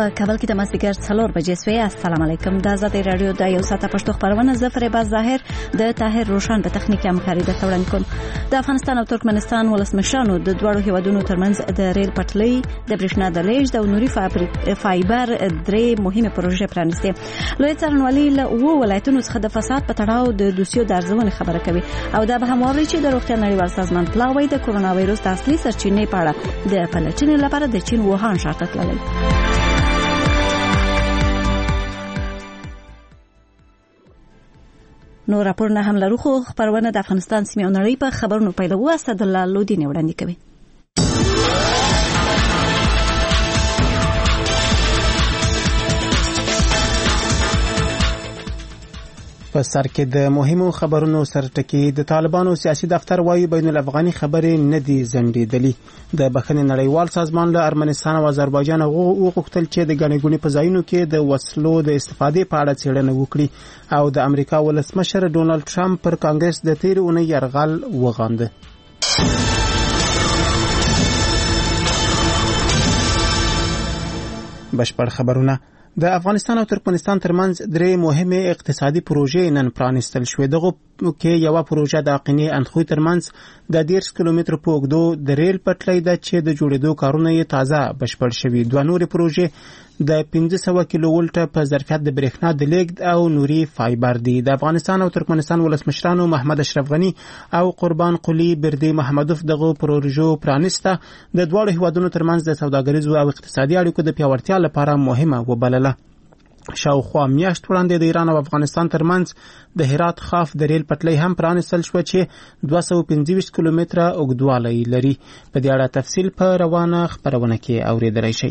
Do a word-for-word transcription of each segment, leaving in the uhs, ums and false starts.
په کابل کې د مازدیګر څلور بجې سوې. السلام علیکم. د آزادۍ رادیو د یو ساعته پښتو خبرونه ظفر باز ظاهر د طاهر روشن په تخنیکي همکاري د وړاندې کوم. د افغانستان او ترکمنستان ولسمشرانو د دوړو هیوادونو ترمنځ د ریل پټلۍ د برېښنا د لیږد او نوري فایبر درې مهمه پروژې پرانیستې. لوی څارنوالي له وو ولایتونو څخه د فساد په تړاو د دوسیو د ارزونې خبره کوي او دا به هم واوري چې د روغتیا نړیوال سازمان پلاوی د کورونا وایروس د اصلي سرچینې په اړه د پلټنې لپاره د چین ووهان ښار ته تللی. نو راپورونه هم لرو خو خبرونه د افغانستان سیمې او نړۍ په خبرونو پیلوو. اسدالله لودین وړاندې کوي. په سر کې د مهمو خبرونو سرټکی. د طالبانو سیاسي دفتر وايي بین الافغاني خبرې نه دي ځنډېدلې. د بخښنې نړیوال سازمان له ارمنستان او آذربایجان وغوښتل چې د ګڼې ګوڼې په ځایونو کې د وسلو د استفادې په اړه څېړنه وکړي او د امریکا ولسمشر ډونالد ټرمپ پر کانګرس د تېرې اونۍ یرغل وغانده. بشپړ خبرونه. د افغانستان او ترکمنستان ترمنځ درې مهمه اقتصادي پروژې نن پرانیستل شوې. دغه کې یو پروژه د اقینې اندخوی ترمنځ د ډیرس کیلومتر په اوږدو د ریل پټلۍ ده چې د جوړېدو کارونه یې تازه بشپړ شوي. دوه نورې پروژې د پنځه سوه کیلو ولټه په ظرفیت د برېښنا د لیږد او نوري فایبر دي. د افغانستان او ترکمنستان ولسمشرانو محمد اشرف غنی او قربان قلی بردی محمدوف دغه پروژو پرانیسته د دواړو هیوادونو ترمنځ د سوداګریزو او اقتصادي اړیکو د پیاوړتیا لپاره مهمه وبلله. شاوخوا میاشت وړاندې د ایران او افغانستان ترمنځ د هرات خاف د ریل پټلۍ هم پرانیستل شو چې دوه سوه پنځه ویشت کیلومتره اوږدوالی لري. په دې اړه تفصیل په روانه خبرونه کې اوریدلی شئ.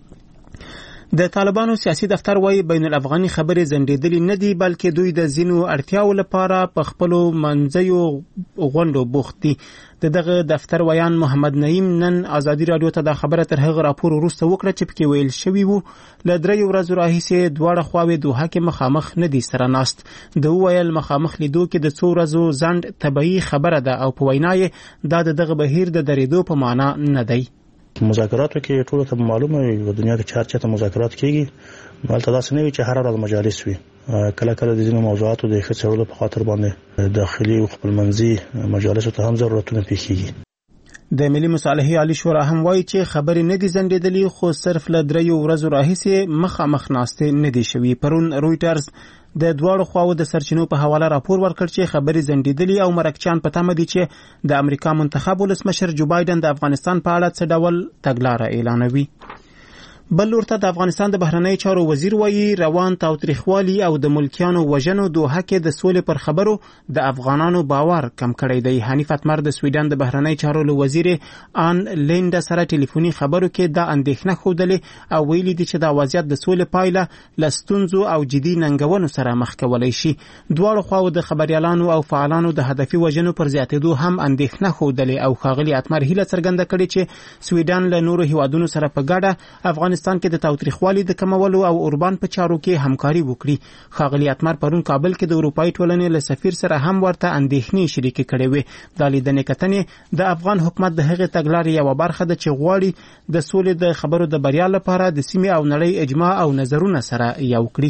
د طالبانو سیاسي دفتر وايي بین الافغاني خبرې ځنډېدلې نه دي بلکې دوی د ځینو اړتیاو لپاره په خپلو منځیو غونډو بوخت دي. د دغه دفتر ویان محمد نعیم نن آزادي رادیو ته د خبره تر هغه راپور وروسته وکړه چې پکې ویل شوي وو له دریو ورځو راهیسې دواړه خواوې دوحه کې مخامخ نه دي سره ناست. د وویل مخامخ لیدو کې د څو ورځو ځنډ طبیعي خبره ده او په وینا یې دا د دغه بهیر د درېدو په معنا نه دی. مذاکراتو کې ټول ته معلومه وي په دنیا کې چار چاته مذاکرات کیږي نو تل تاسو نه وي چې هر ورځ مجالس وي. کله کله د ځینو موضوعاتو د ښه څېړلو په خاطر باندې داخلي او خپلمنځي مجالسو ته هم ضرورتونه پیښیږي. د ملي مصالحې عالی شورا هم وایي چې خبرې نه دي ځنډېدلې خو صرف له دریو ورځو راهیسې مخامخ ناستې نه دي شوي. پرون رویټرز د دواړو خواو د سرچینو په حواله راپور ورکړ چې خبرې ځنډېدلې او مرکچیان په تمه دي چې د امریکا منتخب ولسمشر جو بایدن د افغانستان په اړه څه ډول تګلاره اعلانوي. بل لورته د افغانستان د بهرنی چارو وزیر وایي روان تاوتریخوالي او د ملکیانو وژنو دوحه کې د سولې پر خبرو د افغانانو باور کم کړی دی. حنیف اتمر د سویډن د بهرنی چارو له وزیر آن لینډا سره ټلیفوني خبرو کې دا اندېښنه ښودلې او ویلي دي چې دا وضعیت د سولې پایله له ستونزو او جدي ننګونو سره مخ کولی شي. دواړو خواو د خبریالانو او فعالانو د هدفي وژنو پر زیاتېدو هم اندېښنه ښودلې او ښاغلي اتمر هیله څرګنده کړې چې سویډن له نورو هیوادونو سره په ګډه افغانستان کې د تاوتریخوالي د کمولو او اوربان په چارو کې همکاري وکړي. ښاغلي اتمر پرون کابل کې د اروپایي ټولنې له سفیر سره هم ورته اندېښنې شریکې کړې وې. دا لیدنې کتنې د افغان حکومت د هغې تګلارې یوه برخه ده چې غواړي د سولې د خبرو د بریا لپاره د سیمې او نړۍ اجماع او نظرونه سره یو کړي.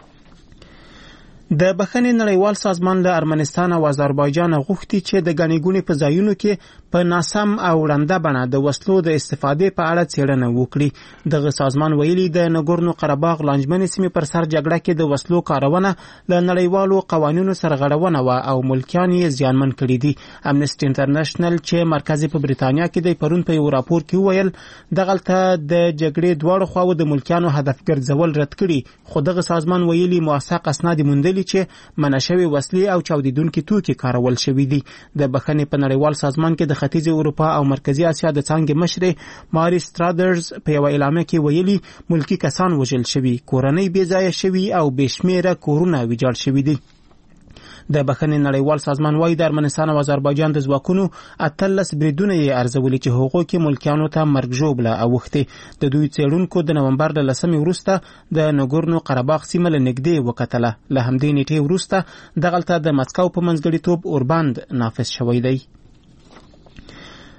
د بخښنې نړیوال سازمان له ارمنستان او آذربایجان غوښتي چې د ګڼې ګوڼې په ځایونو کې په ناسم او ړنده بڼه د وسلو د استفادې په اړه څېړنه وکړي. دغه سازمان ویلي د نګورنو قرهباغ لانجمنې سیمې پر سر جګړه کې د وسلو کارونه له نړیوالو قوانینو سرغړونه وه او ملکیان یې زیانمن کړي دي. امنسټي انټرنیشنل چې مرکز په بریتانیا کې دی پرون په یو راپور کې وویل دغلته د جګړې دواړو خواو د ملکیانو هدف ګرځول رد کړي خو دغه سازمان ویلي موثق اسناد موندلي چې منع شوي وسلې او چاودیدونکي توکي کارول شوي دي. د بخښنې په نړیوال سازمان کې د ختیځې اروپا او مرکزي اسیا د څانګې مشرې ماري سترادرز په یوه اعلامیه کې ویلي ملکي کسان وژل شوي، کورنۍ بې ځایه شوي او بې شمېره کورونه ویجاړ شوي دي. د بخښنې نړیوال سازمان وايي د ارمنستان او آذربایجان د ځواکونو اتلس بریدونه یې ارزولي چې هغو کې ملکیانو ته مرګ ژوبله اوښتې. د دوی څېړونکو د نومبر له لسمې وروسته د نګورنو قرهباغ سیمه له نږدې وکتله. له همدې نیټې وروسته دغلته د مسکو په منځګړیتوب اوربند نافذ شوی دی.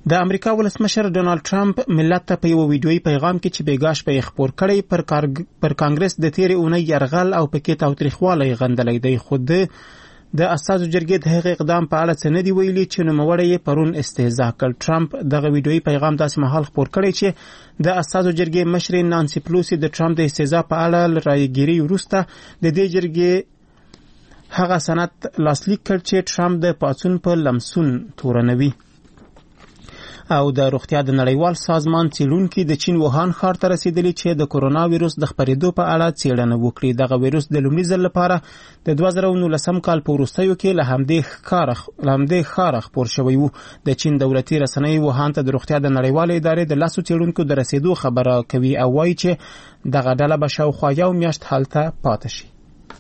د امریکا ولسمشر ډونالد ټرمپ ملت ته په یو ویډیويي پیغام کې چې بیګاش په خبر کړی پر کارګ... پر کانګرس د تیرې اونۍ يرغل او پکې تاوتریخوالی غندلې دی. خود د اساسو جرګې د هغې اقدام په اړه څه نه دی ویلي چې نوموړی یې پرون استهزاء کړ. ټرمپ دغه ویډیويي پیغام داسې مهال خبر کړی چې د اساسو جرګې مشرې نانسي پلوسی د ټرمپ د استهزاء په اړه رایګيري وروسته د دې جرګې هغه سند لاسلیک کړ چې ټرمپ د پاڅون په لمسون تورنوي. او د روغتیا د نړیوال سازمان څېړونکي د چین ووهان ښار ته رسیدلي چې د کورونا ویروس د خپرېدو په اړه څېړنه وکړي. دغه ویروس د لومړي ځل لپاره د دوه زره نولسم کال په وروستیو کې له همدې ښاره خپور شوی و. د چین دولتي رسنۍ ووهان ته د روغتیا د نړیوالې ادارې د لسو څېړونکو د رسیدو خبره کوي او وایي چې دغه ډله به شاوخوا یو میاشت هلته پاتې شي.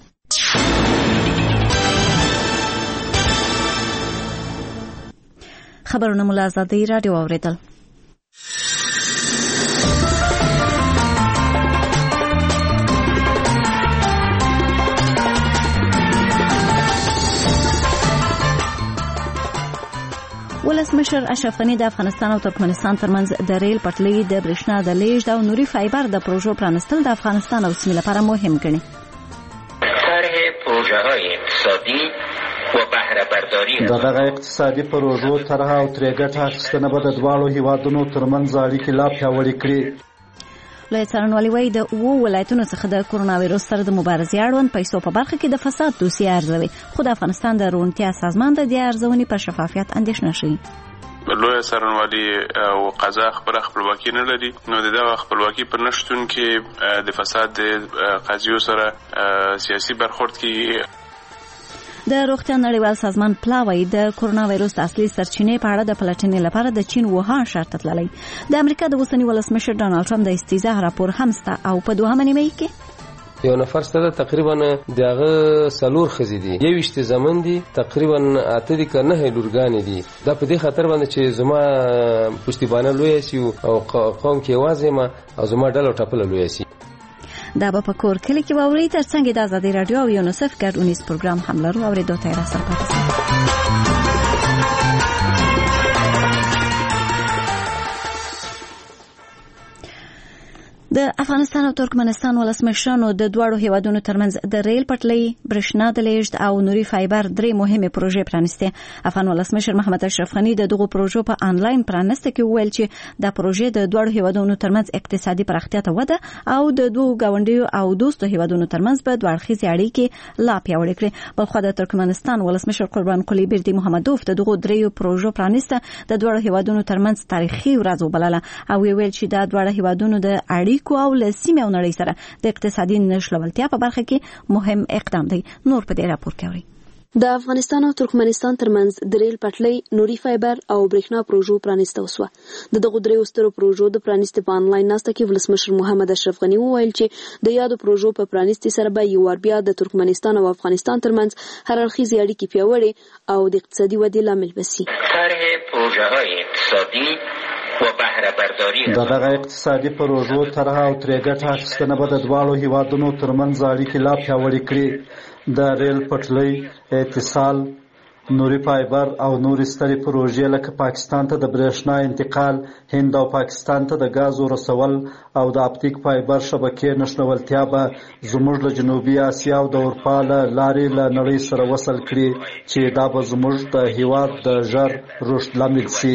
خبرونه مو له آزادۍ راډیو اورېدل. ولسمشر اشرف غني د افغانستان او ترکمنستان ترمنځ د ریل پټلۍ د برېښنا د لیږد او نوري فایبر د پروژو پرانستل د افغانستان او سیمې لپاره مهم ګڼي. طرح پروژه‌های اقتصادی و بهره برداری د دغه اقتصادي پروژو طرح او ترې ګټه اخیستنه به د دواړو هیوادونو ترمنځ اړیکې لا پیاوړې کړي. لوی څارنوالي وایي د اوو ولایتونو څخه د کورونا ویروس سره د مبارزې اړوند پیسو په برخه کې د فساد دوسیه ارزوي، خو د افغانستان د روڼتیا سازمان د دې ارزونې پر شفافیت اندېښنه ښيي. لوی څارنوالي او قضا خبره خپلواکي نه لري، نو دغه خپلواکي په نشتون کې د فساد د قضیو سره سیاسي برخورد کیږي. د روغتیا نړیوال سازمان پلاوی د کورونا ویروس اصلي سرچینې په اړه د پلټنې لپاره د چین ووهان ښار ته تللی. د امریکا د اوسني ولسمشر ډونالد ټرمپ د استهزاء راپور هم سته او په دوهمه نیمه کې یو نفر سره تقریبا دغه سلور خزي دي، یوشت زمن دي، تقریبا اته دي کنه لورګان دي. دا په دې خاطر باندې چې زما پښتیبانه لوی سي او قوم کې وازه ما او زما ډله ټاپل لوی سي. دا به په کور کلی کې واوري. ترڅنګ د آزادۍ راډیو او یونیسف ګډونیز پروګرام هم لرو او ریډیو ته راسره پاتې د افغانستان او ترکمنستان ولسمشرانو د دواړو هیوادونو ترمنځ د ریل پټلۍ، برېښنا د لیږد او نوري فایبر درې مهمه پروژې پرانستې. افغان ولسمشر محمد اشرف غني د دغو پروژو په انلاین پرانسته کې وویل چې دا پروژې د دواړو هیوادونو ترمنځ اقتصادي پراختیا ته وده او د دوه گاونډیو او دوستو هیوادونو ترمنځ په دوړخیزې اړیکې لا پیاوړې کړي. بلخو د ترکمنستان ولسمشر قربان قلی بردی محمدوف د دغو دریو پروژو پرانسته د دواړو هیوادونو ترمنځ تاریخي ورځ وبلله او ویل چې دا دواړه هیوادونو د اړیکو او له سیمې او نړۍ سره د اقتصادي نښلولتیا په برخه کې مهم اقدام دی. نور په دې راپور کې اورئ. د افغانستان او ترکمنستان ترمنځ د ریل پټلۍ، نوري فایبر او برېښنا پروژو پرانسته وسوه. د دغو دریو سترو پروژو د پرانستې په انلاین ناسته کې ولسمشر محمد اشرف غني وویل چې د یادو پروژو په پرانستې سره به یو وار بیا د ترکمنستان او افغانستان ترمنځ هر اړخیزې اړیکې پیاوړې او د اقتصادي ودې لامل بشي. طرح پروژه‌های اقتصادی و بهره برداری د دغه اقتصادي پروژو طرح او ترې ګټه اخیستنه به د دواړو هیوادونو ترمنځ اړیکې لا پیاوړې کړي. د ریل پټلۍ، اتصال، نوري فایبر او نورې سترې پروژې لکه پاکستان ته د برېښنا انتقال، هند او پاکستان ته د غازو رسول او د اپټیک فایبر شبکې نښلولتیا به زموږ له جنوبي اسیا او د اروپا له لارې له نړۍ سره وصل کړي چې دا به زموږ د هیواد د ژر رشد لامل شي.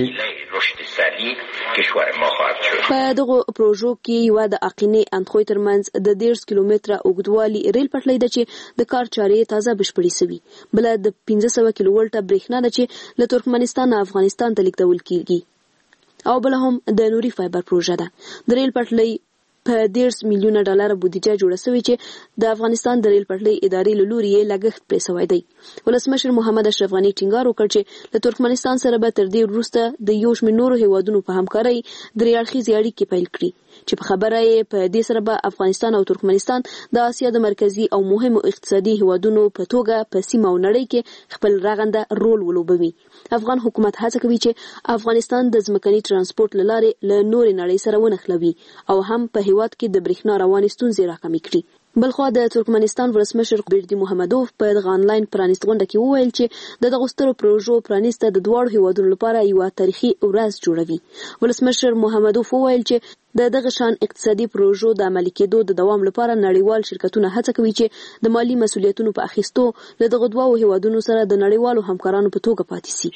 په دغو پروژو کې یو د اقینې اندخوی ترمنځ د دیرش کیلومتره اوږدوالي ریل پټلۍ ده چې د کار چارې تازه بشپړې سوي. بل د پنځه سوه کیلو ولټه برېښنا ده چې له ترکمنستان افغانستان ته لیږدول کیږي او بل هم د نوري فایبر پروژه ده. د ریل پټلۍ په دیرش میلیونه ډالر بودیجه جوړه شوې چې د افغانستان د ریل پټلۍ ادارې له لوري یې لګښت پرې شوی دی. ولسمشر محمد اشرف غني ټینګار وکړ چې له ترکمنستان سره به تر دې وروسته د یو شمېر نورو هیوادونو په همکارۍ درې اړخیزې اړیکې پیل کړي چې په خبره یې په دې سره به افغانستان او ترکمنستان د اسیا د مرکزي او مهمو اقتصادي هیوادونو په توګه په سیمه او نړۍ کې خپل رغنده رول ولوبوي. افغان حکومت هڅه کوي چې افغانستان د ځمکني ترانسپورت له لارې له نورې نړۍ سره ونښلوي او هم په هیواد کې د برېښنا روانې ستونزې راکمې کړي. بلخوا د ترکمنستان ولسمشر بیردی محمدوف په دغه انلاین پرانیست غونډه کې وویل چې د دغه سترو پروژو پرانیسته د دواړو هیوادونو لپاره یو تاریخي ورځ جوړوي. ولسمشر محمدوف وویل چې د دغه شان اقتصادي پروژو د عملي کېدو د دوام لپاره نړیوال شرکتونه هڅه کوي چې د مالی مسؤلیتونو په اخیستو له دغه دوو هیوادونو سره د نړیوالو همکارانو په توګه پاتې سي.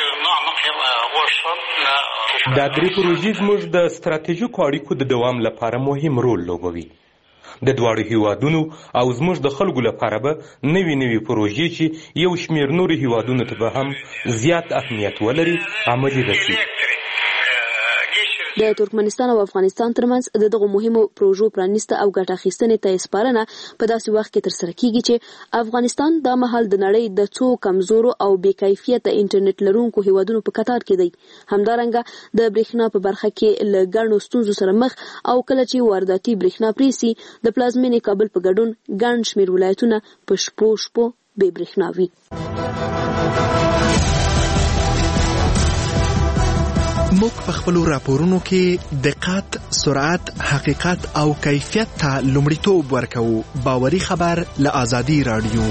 دا درې پروژې زموږ د ستراتیژیکو اړیکو د دوام لپاره مهم رول لوبوي. د دواړو هیوادونو او زموږ د خلکو لپاره به نوي نوي پروژې چې یو شمېر نورو هیوادونو ته به هم زیات اهمیت ولري عملي رسي. د ترکمنستان او افغانستان ترمنځ د دغه مهمو پروژو پرانیسته او ګټه اخیستنې ته سپارنه په داسې وخت کې ترسره کیږي چې افغانستان د مهال د نړۍ د څو کمزورو او بې کیفیته انټرنیټ لرونکو هیوادونو په کتار کې دی. همدارنګه د برېښنا په برخه کې له ګڼو ستونزو سره مخ او کله چې وارداتي برېښنا پریسي د پلازمینې کابل په ګډون ګڼ شمېر ولایتونه په شپو شپو بې برېښنا وي. موږ په خپلو راپورونو کې دقت، سرعت، حقیقت او کیفیت ته لومړیتوب ورکوو. باوري خبر له آزادي رادیو.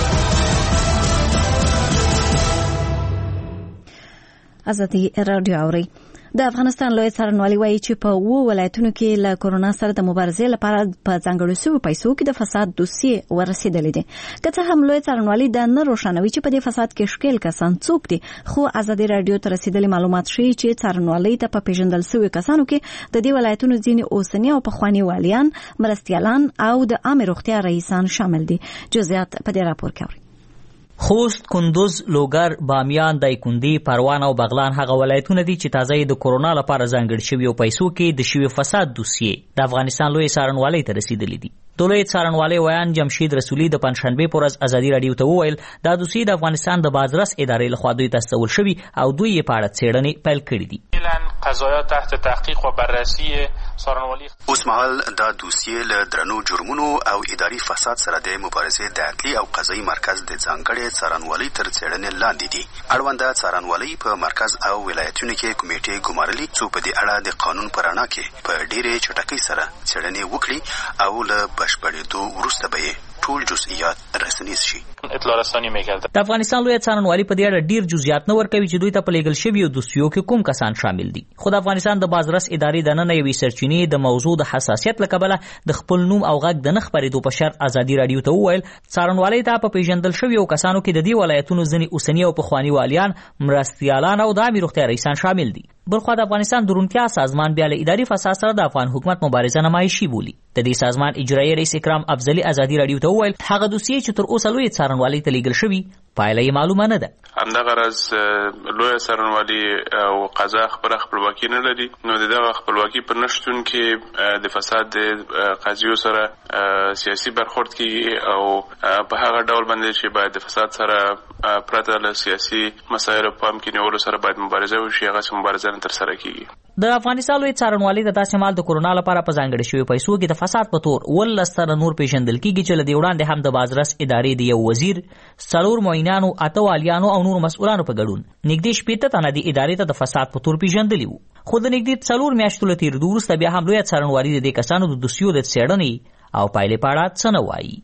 آزادي رادیو اوري. د افغانستان لوی څارنوالي وایي چې په وو ولایتونو کې له کورونا سره د مبارزې لپاره په ځانګړو شویو پیسو کې د فساد دوسیې ورسېدلې دي. که څه هم لوی څارنوالي دا نه روښانوي چې په دې فساد کې ښکېل کسان څوک دي، خو آزادي رادیو ته رسېدلي معلومات ښیي چې څارنوالۍ ته په پیژندل شویو کسانو کې د دې ولایتونو ځینې اوسني او پخواني والیان، مرستیالان او د عامې روغتیا رئیسان شامل دي. جزئیات په دې راپور کې اورئ. خوست، کندوز، لوګر، بامیان، دایکندي، پروان او بغلان هغه ولایتونه دي چې تازه د کورونا لپاره ځانګړي شوي پیسو کې د شوي فساد دوسیې د افغانستان لوی څارنوالۍ ته رسیدلې دي. د لوی څارنوالۍ ویان جمشید رسولي د پنځشنبې په ورځ ازادي رادیو ته وویل دا دوسیې د افغانستان د بازرس ادارې لخوا دوی ته استول شوي او دوی یې په اړه څېړنې پیل کړي دي. قضایا تحت تحقیق و بررسی څارنوالۍ اوس مهال دا دوسیې له درنو جرمونو او اداري فساد سره د مبارزې د عدلي او قضایي مرکز د ځانګړي څارنوالۍ تر څېړنې لاندې دي. اړونده څارنوالۍ په مرکز او ولایتونو کې کمیټې ګمارلي څو په دې اړه د قانون په رڼا کې په ډېرې چټکۍ سره څېړنې وکړي او له بشپړېدو وروسته به یې ټول جزئیات رسنیز شي. اطلاع رسانی میکرد. د افغانستان لوی څارنوالۍ په دې اړه ډیر جزئیات نه ورکوي چې دوی ته په لیږل شویو دوسیو کې کوم کسان شامل دي. خو د افغانستان د بازرس ادارې د نن یوې سرچینې د موضوع د حساسیت له کبله د خپل نوم او غږ د نه خپرېدو په شرط ازادي رادیو ته وویل څارنوالۍ ته په پیژندل شویو کسانو کې د دې ولایتونو ځینې اوسني او پخواني والیان، مرستیالان او د عامې روغتیا رئیسان شامل دي. بلخوا د افغانستان د روڼتیا سازمان بیا له اداري فساد سره د افغان حکومت مبارزه نمایشي بولي. د دې سازمان اجرایي رئیس اکرام افضلي ازادي رادیو ته وویل هغه دوسیې چې تر اوسه لوی څارنوالۍ ته لیږل شوي پایله یې معلومه نه ده. همدغه راز لویه څارنوالي او قضا خپله خپلواکي نه لري، نو د دغه خپلواکي په نشتون کې د فساد د قضیو سره سیاسي برخورد کیږي او په هغه ډول باندې چې باید د فساد سره پرته له سیاسي مسایلو په پام کې نیولو سره باید مبارزه وشي، هغسې مبارزه نه ترسره کیږي. د افغانستان لوی څارنوالۍ د داسې مال د کورونا لپاره په ځانګړي شویو پیسو کې د فساد په تور ولس سره نور پیژندل کیږي چې له دې وړاندې هم د بازرس ادارې د یو وزیر، څلور معینانو، اته والیانو او نورو مسؤلانو په ګډون نږدې شپېته تنه د ادارې ته د فساد په تور پیژندلي وو. خو د نږدې څلور میاشتو له تېرېدو وروسته بیا هم لویه څارنوالي د دې کسانو د دوسیو د څېړنې او پایلې په اړه څه نه وایي.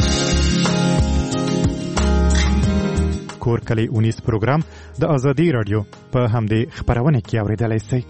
کور کلی اونیز پروګرام د آزادي رادیو په همدې خپرونه کې اورېدلی شئ.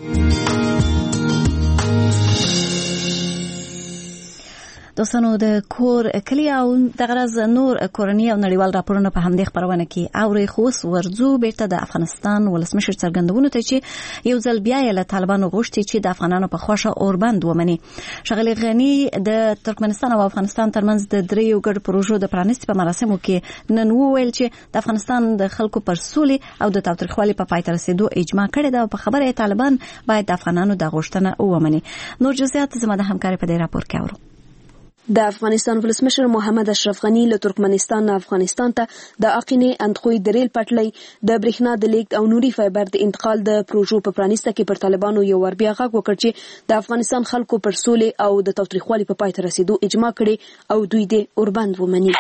دوستانو د کور کلی او د غرض نور کورنی او نړیوال راپورونه په همدې خبرونه کې اوري. خو ورځو بیرته د افغانستان ولسمشر څرګندونه ته چې یو ځل بیا له طالبانو غوښتي چې د افغانانو په خوښه اوربند ومني. شغلي غنی د ترکمنستان او افغانستان ترمنځ د دریو ګډ پروژو د پرانیستي په مراسمو کې نن وویل چې د افغانستان د خلکو پر سولې او د تاوتریخوالي په پای ته رسیدو اجماع کړې ده او په خبره طالبان باید د افغانانو د غوښتنه ومني. نور جزئیات زموږ د همکاري په دې راپور کې اورو. د افغانستان ولسمشر محمد اشرف غنی له ترکمنستان نه افغانستان ته د اقینې اندخوی د ریل پټلۍ د برېښنا د لیږد او نوري فایبر د انتقال د پروژو په پرانیسته کې پر طالبانو یو ور بیا غږ وکړ چې د افغانستان خلکو پر سولې او د تاوتریخوالي په پای ته رسیدو اجماع کړي او دوی د اوربند ومني.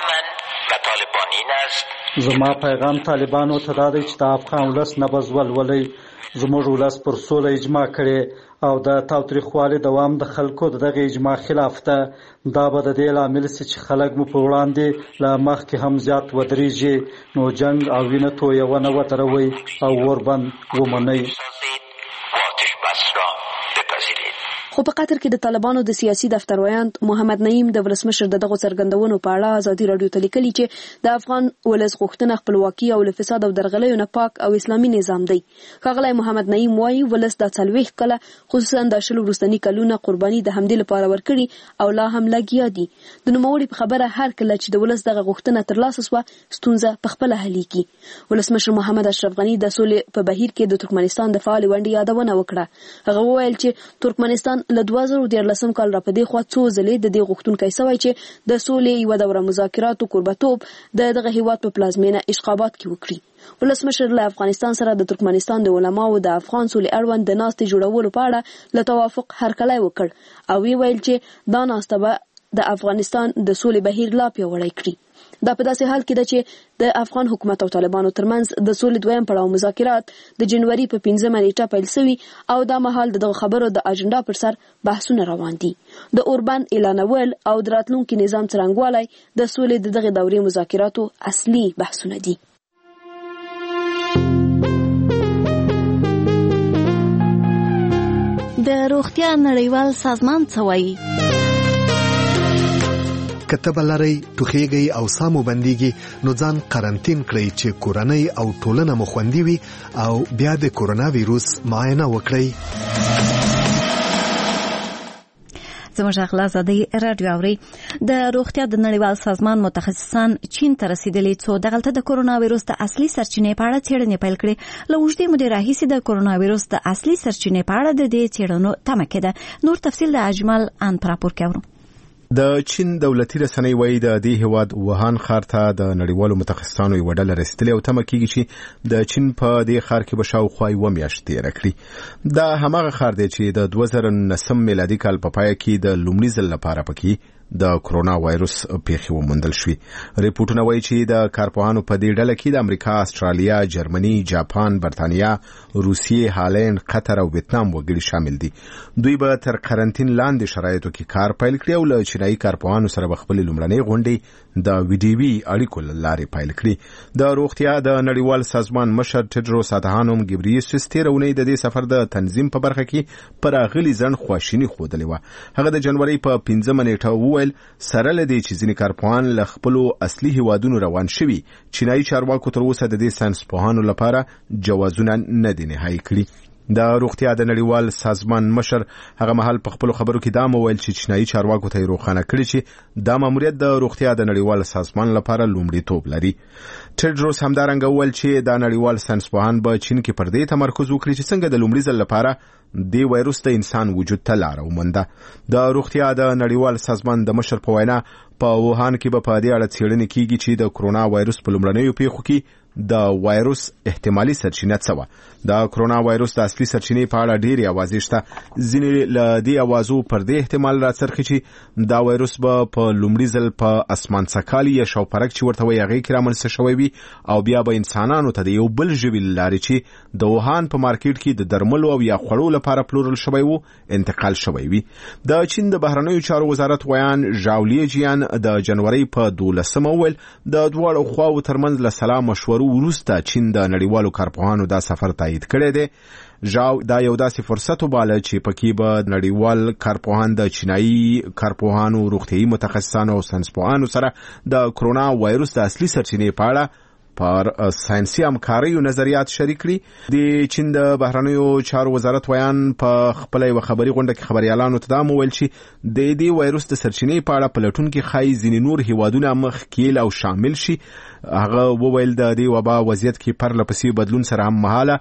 زما پیغام طالبانو ته دا دی چې د افغان ولس نبض ولولئ، زموږ ولس پر سوله اجماع کړي او د تاوتریخوالي دوام د خلکو دغه اجماع خلاف ده. دا به د دې لامل سي چې خلک مو په وړاندې له مخکې هم زیات ودرېږي، نو جنګ او وینه تویونه ودروي او اوربند ومنئ. خو په قطر کې د طالبانو د سیاسي دفتر ویاند محمد نعیم د ولسمشر دغه څرګندونو په اړه ازادي رادیو ته لیکلي چې د افغان ولس غوښتنه خپلواکي او له فساد او درغلیو نه پاک او اسلامي نظام دی. ښاغلی محمد نعیم وایي ولس د څلوېښت کله خصوصا د شلو وروستني کلونه قرباني د همدې لپاره ورکړي او لا هم لګیا دي. د نوموړي په خبره هر کله چې د ولس دغه غوښتنه ترلاسه سوه ستونزه پخپله حلیږي. ولسمشر محمد اشرف غني د سولې په بهیر کې د ترکمنستان د فعالې ونډې یادونه وکړه. هغه وویل چې ترکمنستان له دوه زره دیارلسم کال را پدې خوا څو ځلې د دې غوښتونکی سوی چې د سولې یوه دوره مذاکراتو کوربتوب د دغه هیواد په پلازمینه اشخابات کې وکړي. ولسمشر له افغانستان سره د ترکمنستان د علماو د افغان سولې اړوند د ناستې جوړولو په اړه له توافق هرکلی وکړ او وی ویل چې دا ناسته به د افغانستان د سولې بهیر لا پیاوړی کړي. دا په داسې حال کې ده چې د افغان حکومت او طالبانو ترمنځ د سولې دویم پړاو مذاکرات د جنوري په پنځمه نیټه پیل شوي او دا مهال د دغه خبرو د اجنډا پر سر بحثونه روان دي. د اوربند اعلانول او د راتلونکي نظام څرنګوالی د سولې د دغه دورې مذاکراتو اصلي بحثونه دي. د روغتیا نړیوال سازمان څه وایي؟ کتب لري ټوخیږي او سامو بنديږي نو ځان قرنټین کړئ چې کورنۍ او ټولنه مو خوندي وي او بیا د کورونا وایروس معاینه وکړئ. زموږ اخلاص زادی رادیو اوري. د روغتیا د نړیوال سازمان متخصصان چین ته رسیدلي څو دغلته د کورونا وایروس د اصلي سرچینې په اړه څېړنې پیل کړې. له اوږدې مودې راهیسې د کورونا وایروس د اصلي سرچینې په اړه د دې څېړنو تمه کېده. نور تفصیل د اجمل ان پر راپور کې اورو. د چین دولتي رسنۍ وایي د دې هیواد ووهان ښار ته د نړیوالو متخصصانو یوه ډله رسېدلې او تمه کېږي چې د چین په دې ښار کې به شاوخوا یوه میاشت تېره کړي. دا هماغه ښار دی چې د دوه زره نهم میلادي کال په پای کې د لومړي ځل لپاره پکې د کرونا وایروس پیښې وموندل شوې. ریپورټونه وایي چې د کارپوهانو په دې ډله کې د امریکا، استرالیا، جرمني، جاپان، برتانیا، روسیې، هالند، قطر او ویتنام وګړي شامل دي. دوی به تر قرنټین لاندې شرایطو کې کار پیل کړي او له چینایي کارپوهانو سره به خپلې لومړنۍ غونډې د ویډیوي اړیکو له لارې پیل کړي. د روغتیا د نړیوال سازمان مشر ټیډروس ادهانوم ګبریسوس تېره اونۍ د دې سفر د تنظیم په برخه کې پر اغلي ځنډ خواشیني ښودلې وه. هغه د جنوري په پنځمه نیټه وویل سره لدی چې ځینې کارپوهان له خپلو اصلي هیوادونو روان شوي. چینایي چارواکو تر اوسه د دې ساینسپوهانو لپاره جوازونه نه دي نهایي کړي. د روغتیا د نړیوال سازمان مشر هغه مهال په خپلو خبرو کې دا وویل چې چینایي چارواکو ته یې روښانه کړي چې دا ماموریت د روغتیا د نړیوال سازمان لپاره لومړیتوب لري. ټیډروس همدارنګه وویل چې دا نړیوال ساینسپوهان به چین کې پر دې تمرکز وکړي چې څنګه د لومړي ځل لپاره د وایروس د انسان وجود ته لاره ومونده. د روغتیا د نړیوال سازمان د مشر په وینا په ووهان کې به په دې اړه څېړنې کیږي چې د کرونا وایروس په لومړنیو پیښو کې د وایروس احتمالي سرچینه څه وه. د کرونا وایروس د اصلي سرچینې په اړه ډېرې اوازې شته. ځینې له دې اوازو پر دې احتمال راڅرخي چې دا وایروس به په لومړي ځل په اسمانڅکالي یا شاوپرک چې ورته وایي هغې کې رامنځته شوی وي او بیا به انسانانو ته د یو بل ژوي له لارې چې د ووهان په مارکیټ کې د درملو او یا خوړو لپاره پلورل شوی وو انتقال شوی وي. د چین د بهرنیو چارو وزارت ویان ژاولي جیان د جنوري په دولسمه وویل د دواړو خواو ترمنځ له سلا مشورو وروسته چین د نړیوالو کارپوهانو دا سفر تایید کړی دی. ژاو دا یو داسې فرصت وباله چې پکې به نړیوال کارپوهان د چینایي کارپوهانو، روغتیایي متخصصانو او ساینسپوهانو سره د کرونا وایروس د اصلي سرچینې په اړه پر ساينسي همکاریو نظریات شریک کړي. د چین د بهرنیو چارو وزارت ویان په خپل یو خبري غونډه کې خبريالانو ته دا وویل چې د دې وایروس د سرچینې په اړه پلټون کې خای ځینې نور هیوادونه مخ کېل او شامل شي. هغه وویل د دې وبا وضعیت کې پرله پسې بدلون سره هم مهاله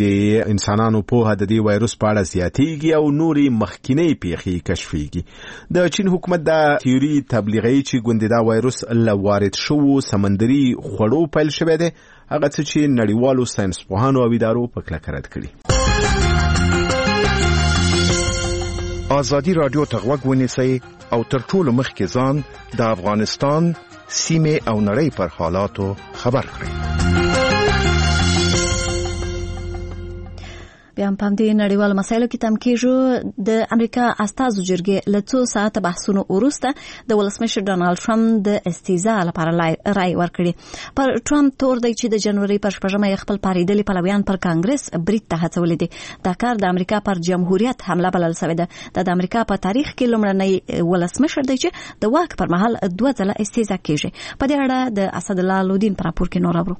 د انسانانو پوهه د دې وایروس په اړه زیاتېږي او نورې مخکینۍ پیښې کشفېږي. د چین حکومت دا تیوري تبلیغوي چې ګوندې دا وایروس له وارد شوو سمندري خوړو پیل شوی دی، هغه څه چې نړیوالو ساینسپوهانو او ادارو په کلکه رد کړي. ازادي راډیو ته غوږ ونیسئ او تر ټولو مخکې ځان د افغانستان سیمې او نړۍ پر حالاتو خبر کړئ. بیا هم په همدې نړیوالو مسایلو کې تم کېږو. د امریکا استازو جرګې له څو ساعته بحثونو وروسته د ولسمشر ډانالډ ټرمپ د استیزا لپاره رای ورکړي. پر ټرمپ تور دی چې د جنوري پر شپږمه یې خپل پارېدلي پلویان پر کانګرس برید ته هڅولي دي. دا کار د امریکا پر جمهوریت حمله بلل شوې ده. دا د امریکا په تاریخ کې لومړنی ولسمشر دی چې د واک پر مهال دوه ځله استیزا کېږي. په دې اړه د اسدالله لودین په راپور کې نور اورو.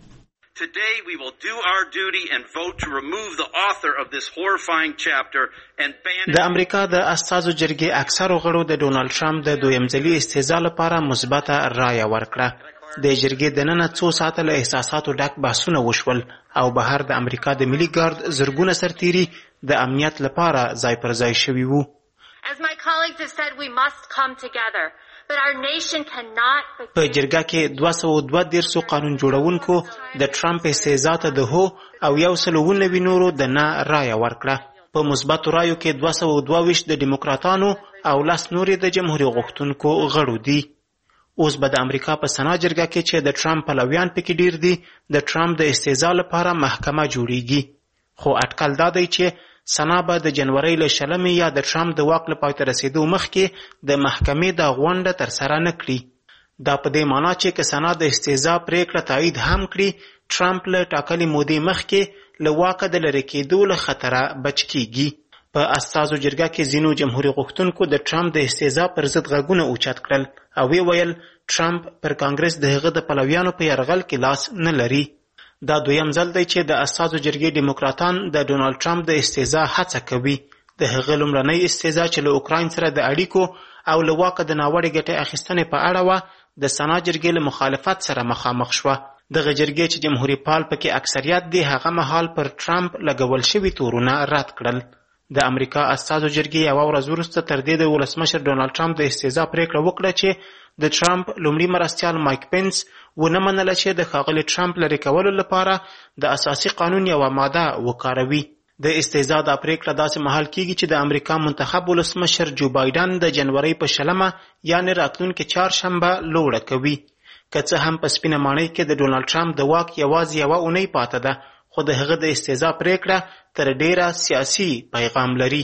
Today we will do our duty and vote to remove the author of this horrifying chapter and ban. د امریکا د استازو جرګې اکثرو غړو د ډونالډ ټرمپ د دویم ځلي استیزا لپاره مثبته رایه ورکړه. د جرګې دننه څو ساعته له احساساتو ډک بحثونه وشول او بهر د امریکا د ملي ګارد زرګونه سرتیري د امنیت لپاره ځای پر ځای شوي وو. As my colleagues have said, we must come together. But our nation cannot. په جرګه کې دوه سوه دوه دېرشو قانون جوړونکو د ټرمپ استیزا ته د هو او یو سل اووه نوي نورو د نه رایه ورکړه. په مثبتو رایو کې دوه سوه دوه ویشت د ډیموکراتانو او لس نورې د جمهوریت غوښتونکو غړو دي. اوس به د امریکا په سنا جرګه کې چې د ټرمپ پلویان پکې ډیر دي د ټرمپ د استیزا لپاره محکمه جوړیږي. خو اټکل دا دی چې سنا به د جنوري له شلمې یا د ټرمپ د واک له پای ته رسیدو مخکې د محکمې د غونډه ترسره نه کړي. دا په دې معنا چې که سنا د استیزا پریکړه تایید هم کړي، ټرمپ له ټاکلې مودې مخکې له واکه د لرې کېدو له خطره بچ کیږي. په استازو جرګه کې ځینو جمهوریت غوښتونکو د ټرمپ د استیزا پر ضد غږونه اوچت کړل او وی ویل ټرمپ پر کانګرس د هغه د پلویانو په یرغل کې لاس نه لري. دا دویم ځل دی چې د استازو جرګې ډیموکراتان د ډونالډ ټرمپ د استیزا هڅه کوي. د هغه لومړنۍ استیزا چې له اوکراین سره د اړیکو او له واکه د ناوړې ګټې اخیستنې په اړه وه، د سنا جرګې له مخالفت سره مخامخ شوه. دغه جرګې چې جمهوریت پال پکې اکثریت دی، هغه مهال پر ټرمپ لګول شوي تورونه رد کړل. د امریکا استازو جرګې یوه ورځ وروسته تر دې د ولسمشر ډونالډ ټرمپ د استیزا پریکړه وکړه چې د ټرمپ لومړي مرستیال مایک پنس ونه منله چې د ښاغلي ټرمپ لرې کولو لپاره د اساسي قانون یوه ماده وکاروي. د استیزا دا پریکړه داسې مهال کیږي چې د امریکا منتخب ولسمشر جو بایدن د جنوري په شلمه یعنې راتلونکې چهارشنبه لوړه کوي. که څه هم په سپینه ماڼۍ کې د ډونالډ ټرمپ د واک یوازې یوه اونۍ پاته ده، خو د هغه د استیزا پریکړه تر ډیره سیاسي پیغام لري.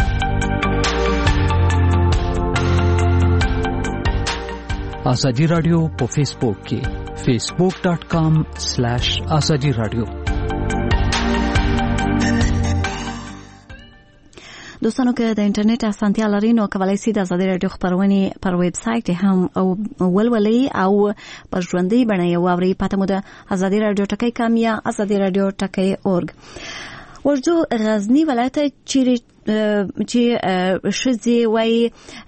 آزادی رادیو په فیسبوک کې facebook dot com slash azadi radio. دوستانو که د انټرنیټ اسانتیا لري نو کولای شئ د آزادي رادیو خبرونه پر ویب سایت هم او ولولئ او پر ژوندۍ بڼه یې واورئ. پته مو د آزادي رادیو ټکی کام یا آزادي رادیو ټکی اورګ. ورځو غزنی ولایت چیرې چې ښځې وایي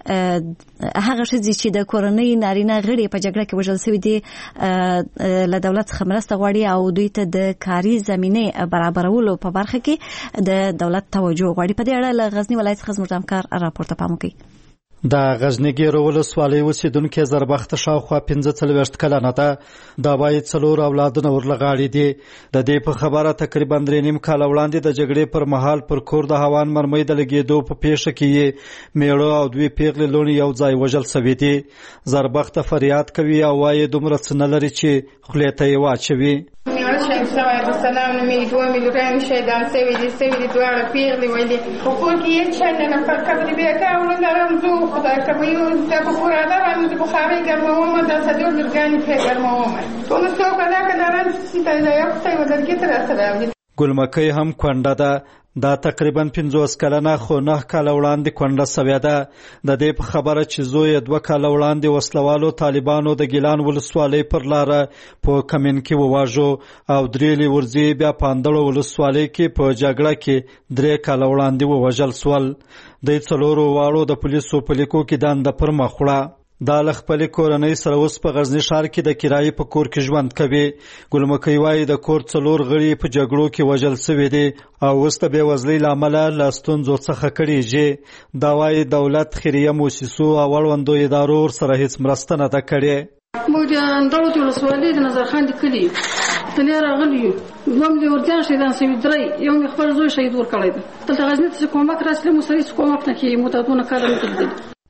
هغه ښځې چې د کورنۍ نارینه غړي په جګړه کې وژل شوي دي له دولت څخه مرسته غواړي او دوی ته د کاري زمینې برابرولو په برخه کې د دولت توجه غواړي. په دې اړه له غزنی ولایت څخه زموږ همکار راپور ته پام کوي. د غزنیګیرو ولسوالۍ اوسېدونکې زربخته شاوخوا پنځه څلوېښت کلنه ده. دا وایي څلور اولادونه ورلغاړي دي. د دې په خبره تقریبا درې نیم کاله وړاندې د جګړې پر مهال پر کور د هوان مرمۍ د لګېدو په پیښه کې یې میړه او دوی پیغلې لوڼې یو ځای وژل سوي دي. زربخته فریاد کوي او وایي دومره څه نه لري چې خولې ته یې واچوي. میړه شهید شوی د سلام نومې دوه ملګرانو شهیدان سوي دي سوي دي دواړه پیغلې ویلې په کور کې هېڅ شی نه نفر قبل بېکا ونه لرم زه خدای کوي دا په کور لرم د بخارۍ ګرمومه دا څلور لرګانې پرې ګرمومه ټولو څوک علاقه لرم چې دا یو خدای یوه لرګي ته راسره راوړي. ګلمکۍ هم کونډه ده. دا تقریبا پنځوس کلنه خو نه کاله وړاندې کونډه سوې ده. د دې په خبره چې زوی یې دوه کاله وړاندې وسلوالو طالبانو د ګیلان ولسوالۍ پر لاره په کمین کې وواژو او درېلې ورځې بیا په اندړو ولسوالۍ کې په جګړه کې درې کاله وړاندې ووژل سول. دوی څلورو واړو د پولیسو په لیکو کې دنده پر مخ وړه. دا له خپلې کورنۍ سره اوس په غزني ښار کې د کرایې په کور کې ژوند کوي. ګلمکۍ وایي د کور څلور غړي په جګړو کې وژل سوي دي او اوس د بېوزلۍ له امله له ستونزو څخه کړېږي. دا وایي دولت خیریه موسسو او اړوندو ادارو ورسره هېڅ مرسته نه ده کړې. موږ د اندړو د ولسوالۍ د نظرخان د کلي دلې راغلي یو. دوه مې د ورجان شهیدان سوي درې، یو مې خپل زوی شهید ورکړی دی. دلته غزني ته چې کومک راسي موږ سړي څه کومک نه کوي، مو ته دونه کار نه کوي.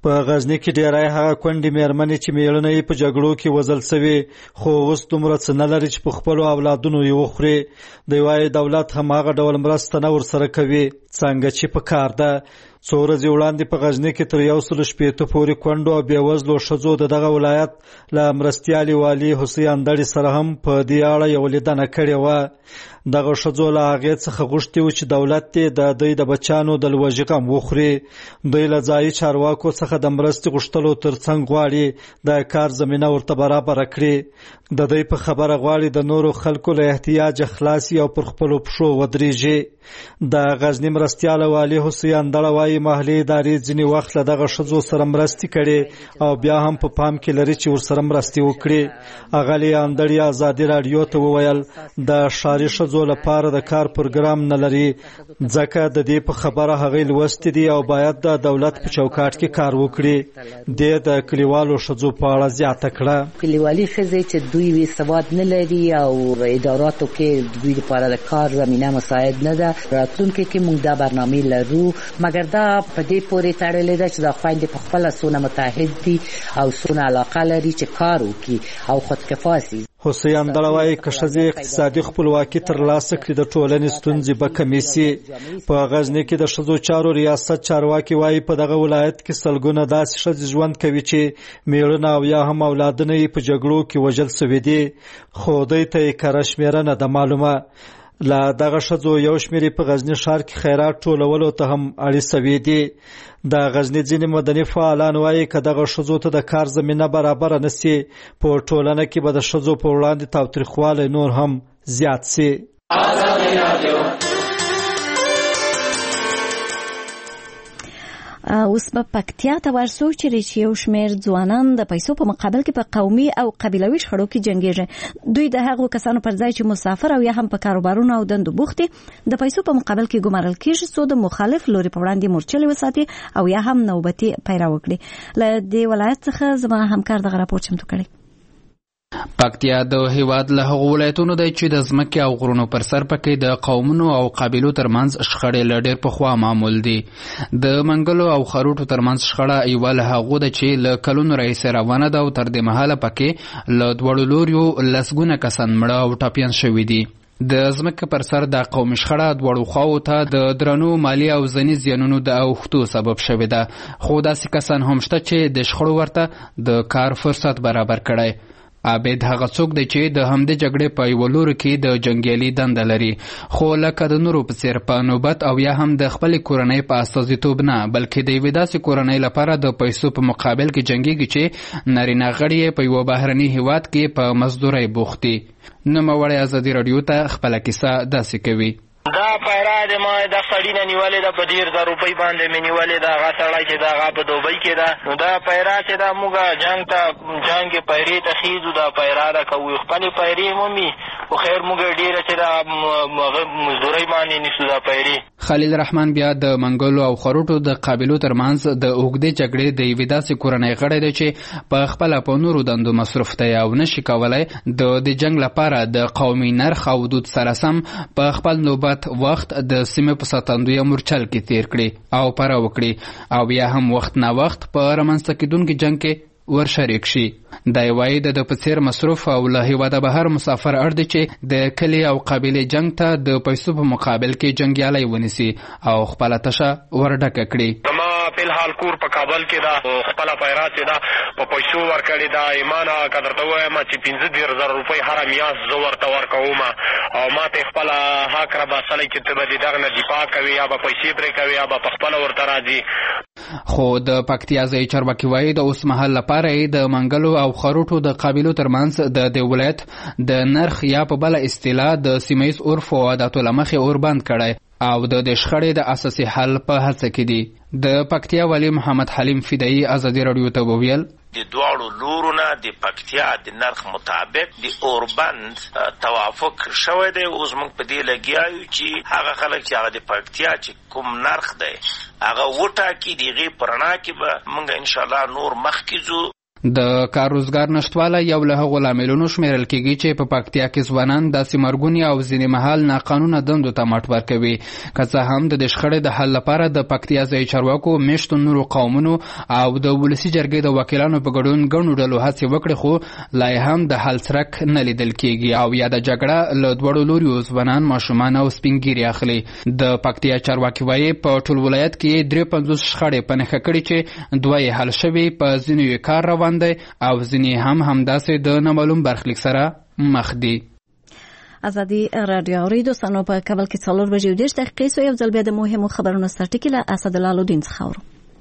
په غزني کې ډیری هغه کونډې مېرمنې چې میړونه یې په جګړو کې وژل سوي خو اوس دومره څه نه لري چې په خپلو اولادونو یې وخوري. دوی وایي دولت هماغه ډول مرسته نه ورسره کوي څنګه چې په کار ده. څو ورځې وړاندې په غزني کې تر یو سل شپېته پورې کونډو او بېوزلو ښځو د دغه ولایت له مرستیالي والي حسین اندړي سره هم په دې اړه یوه لیدنه کړې وه. دغه ښځو له هغې څخه غوښتي وو چې دولت دې د دوی د بچیانو د لوږې غم وخوري. دوی له ځایي چارواکو څخه د مرستې غوښتلو ترڅنګ غواړي د کار زمینه ورته برابره کړي. د دوی په خبره غواړي د نورو خلکو له احتیاجه خلاصي او پر خپلو پښو ودرېږي. د غزني مرستیاله والي حسین اندړه وایي محلي ادارې ځینې وخت له دغه ښځو سره مرستې کړي او بیا هم په پام کې لري چې ورسره مرستې وکړي. اغلې اندړي ازادي راډیو ته وویل د ښاري ښځو لپاره د کار پروګرام نه لري ځکه د دې په خبره هغې لوستې دي او باید د دولت په چوکاټ کې کار وکړي. دې د کلیوالو ښځو په اړه زیاته کړه. کلیوالي ښځې چې دوی سواد نه لري او اداراتو کې دوی لپاره د کار زمینه مساعد نه ده. راتلونکي کې موږ دا برنامه لرو مګر دا په دې پورې تړلې ده چې دا خویندې په خپله څونه متحد دي او څونه علاقه لري چې کار وکړي او خودکفا سي. حسین اندړه وایي که ښځې اقتصادي خپلواکي ترلاسه کړي د ټولنې ستونزې به کمې سي. په غزني کې د ښځو چارو ریاست چارواکي وایي په دغه ولایت کې سلګونه داسې ښځې ژوند کوي چې میړونه او یا هم اولادونه یې په جګړو کې وژل سوي دي خو دوی ته یې کره شمېره نه ده معلومه. له دغه ښځو یو شمېر په غزني ښار کې خیرات ټولولو ته هم اړې سوي دي. د غزني ځینې مدني فعالان وایي که دغه ښځو ته د کار زمینه برابره نه سي په ټولنه کې به د ښځو په وړاندې تاوتریخوالی نور هم زیات سي. اوس به پکتیا ته ورسو چې یو شمېر ځوانان د پیسو په مقابل کې په قومي او قبیلوي شخړو کې جنګېږي. دوی د هغو کسانو پر ځای چې مسافر او یا هم په کاروبارونو او دندو بوخت دي د پیسو په مقابل کې ګمارل کېږي څو د مخالف لوري په وړاندې مورچلې وساتي او یا هم نوبتي پیرا وکړي. له دې ولایت څخه زما همکار دغه راپور چمتو کړی. پکتیا د هیواد له هغو ولایتونو دی چې د ځمکې او غرونو پر سر پکې د قومونو او قبیلو ترمنځ شخړې له ډېر پخوا معمول دي. د منګلو او خروټو ترمنځ شخړه یوه له هغو ده چې له کلونو راهیسې روانه ده او تر دې مهاله پکې له دواړو لوریو لسګونه کسان مړه او ټپیان شوي دي. د ځمکې پر سر د قومي شخړه دواړو خواو ته د درنو مالي او ځني زیانونو د اوښتو سبب شوې ده خو داسې کسان هم شته چې د شخړو ورته د کار فرصت برابر کړی. عابد هغه څوک دی چې د همدې جګړې په یوه لوري کې د جنګیالي دنده لري خو لکه د نورو په څېر په نوبت او یا هم د خپلې کورنۍ په استازیتوب نه بلکې د یوې داسې کورنۍ لپاره د پیسو په مقابل کې جنګیږي چې نارینه غړي یې په یوه بهرني هیواد کې په مزدورۍ بوخت دي. نوموړی ازادي راډیو ته خپله کیسه داسې کوي. دا پیرا د ما د سړی نه نیولې ده په ډېر زر روپۍ باندې مې نیولې ده. هغه سړی چې ده هغه په دوبۍ کې ده. نو دا پیرا چې ده موږ جنګ ته جنګ کې پیرې ته خیږو دا پیرا ده کوو خپلې پیرې مومي خو خیر موږ ډېره چې ده مزدورۍ باندې نیسو دا پیرې. خلیل رحمان بیا د منګلو او خروټو د قابلو ترمنځ د اوږدې جګړې د یوې داسې کورنۍ غړی دی چې په خپله په نورو دندو مصروف دی او نشي کولی د دې جنګ لپاره د قومي نرخ او دود سره سم په خپل نوبت وخت د سیمې په ساتندویه مورچل کې تیر کړي او پره وکړي او بیا هم وخت نه وخت په رامنځته کېدونکي جنګ کې ورشریک شي. دا یې وایي د ده په څېر مصروف او له هېواده بهر مسافر اړ دی چې د کلي او قبیلې جنګ ته د پیسو په مقابل کې جنګیالی ونیسي او خپله تشه ورډکه کړي. فلحال کور په کابل کې ده خپله پیرا چې ده په پیسو ورکړې ده. ایمانه که درته ووایم چې پنځه دېرش زره روپۍ هره میاشت زه ورته ورکوم او ما ته خپله حق راباسلی چې ته به د دغه نه دفاع کوې یا به پیسې پرې کوې یا به په خپله ورته راځي. خو د پکتیا ځایي چارواکي وایي د اوس مهال لپاره یې د منګلو او خروټو د قبیلو ترمنځ د دې ولایت د نرخ یا په بله اصطلاح د سیمه ییز عرف او عاداتو له مخې اور بند کړی او د دې شخړې د اساسي حل په هڅه کې دي. د پکتیا والی محمد حلیم فدایي ازادي راډیو ته وویل د دواړو لورو نه د پکتیا د نرخ مطابق د اوربند توافق شوی دی. اوس موږ په دې لګیا یو چې هغه خلک چې هغه د پکتیا چې کوم نرخ دی هغه وټاکي د هغې په رڼا کې به موږ انشاءالله نور مخکې ځو. د کار روزګار نشټواله یو له هغو لاملونو شمیرل کیږي چې په پکتیا کې ځوانان داسې مرګونی او ځینې مهال ناقانونه دندو ته مټ ورکوي. که څه هم د دې شخړې د حل لپاره د پکتیا ځایي چارواکو میشتو نورو قومونو او د ولسي جرګې د وکیلانو په ګډون ګڼو ډلو هڅې وکړې، خو لا یې هم د حل څرک نه لیدل کیږي او یا د جګړه له دواړو لوریو ځوانان، ماشومان او سپین ږیري اخلي. د پکتیا چارواکي وایي په ټول ولایت کې درې پنځوس شخړې په نښه کړي چې دوه یې حل شوي، په ځینو یې کار روان دی او ځینې هم همداسې د نامعلوم برخلیک سره مخ دي. ازادي رادیو اوریدو سنو په کابل کې څلور بجې او دېرش دقیقې سو یو ځل بیا د مهمو خبرونو سرټکی له اسدالله الدین څخه اورو.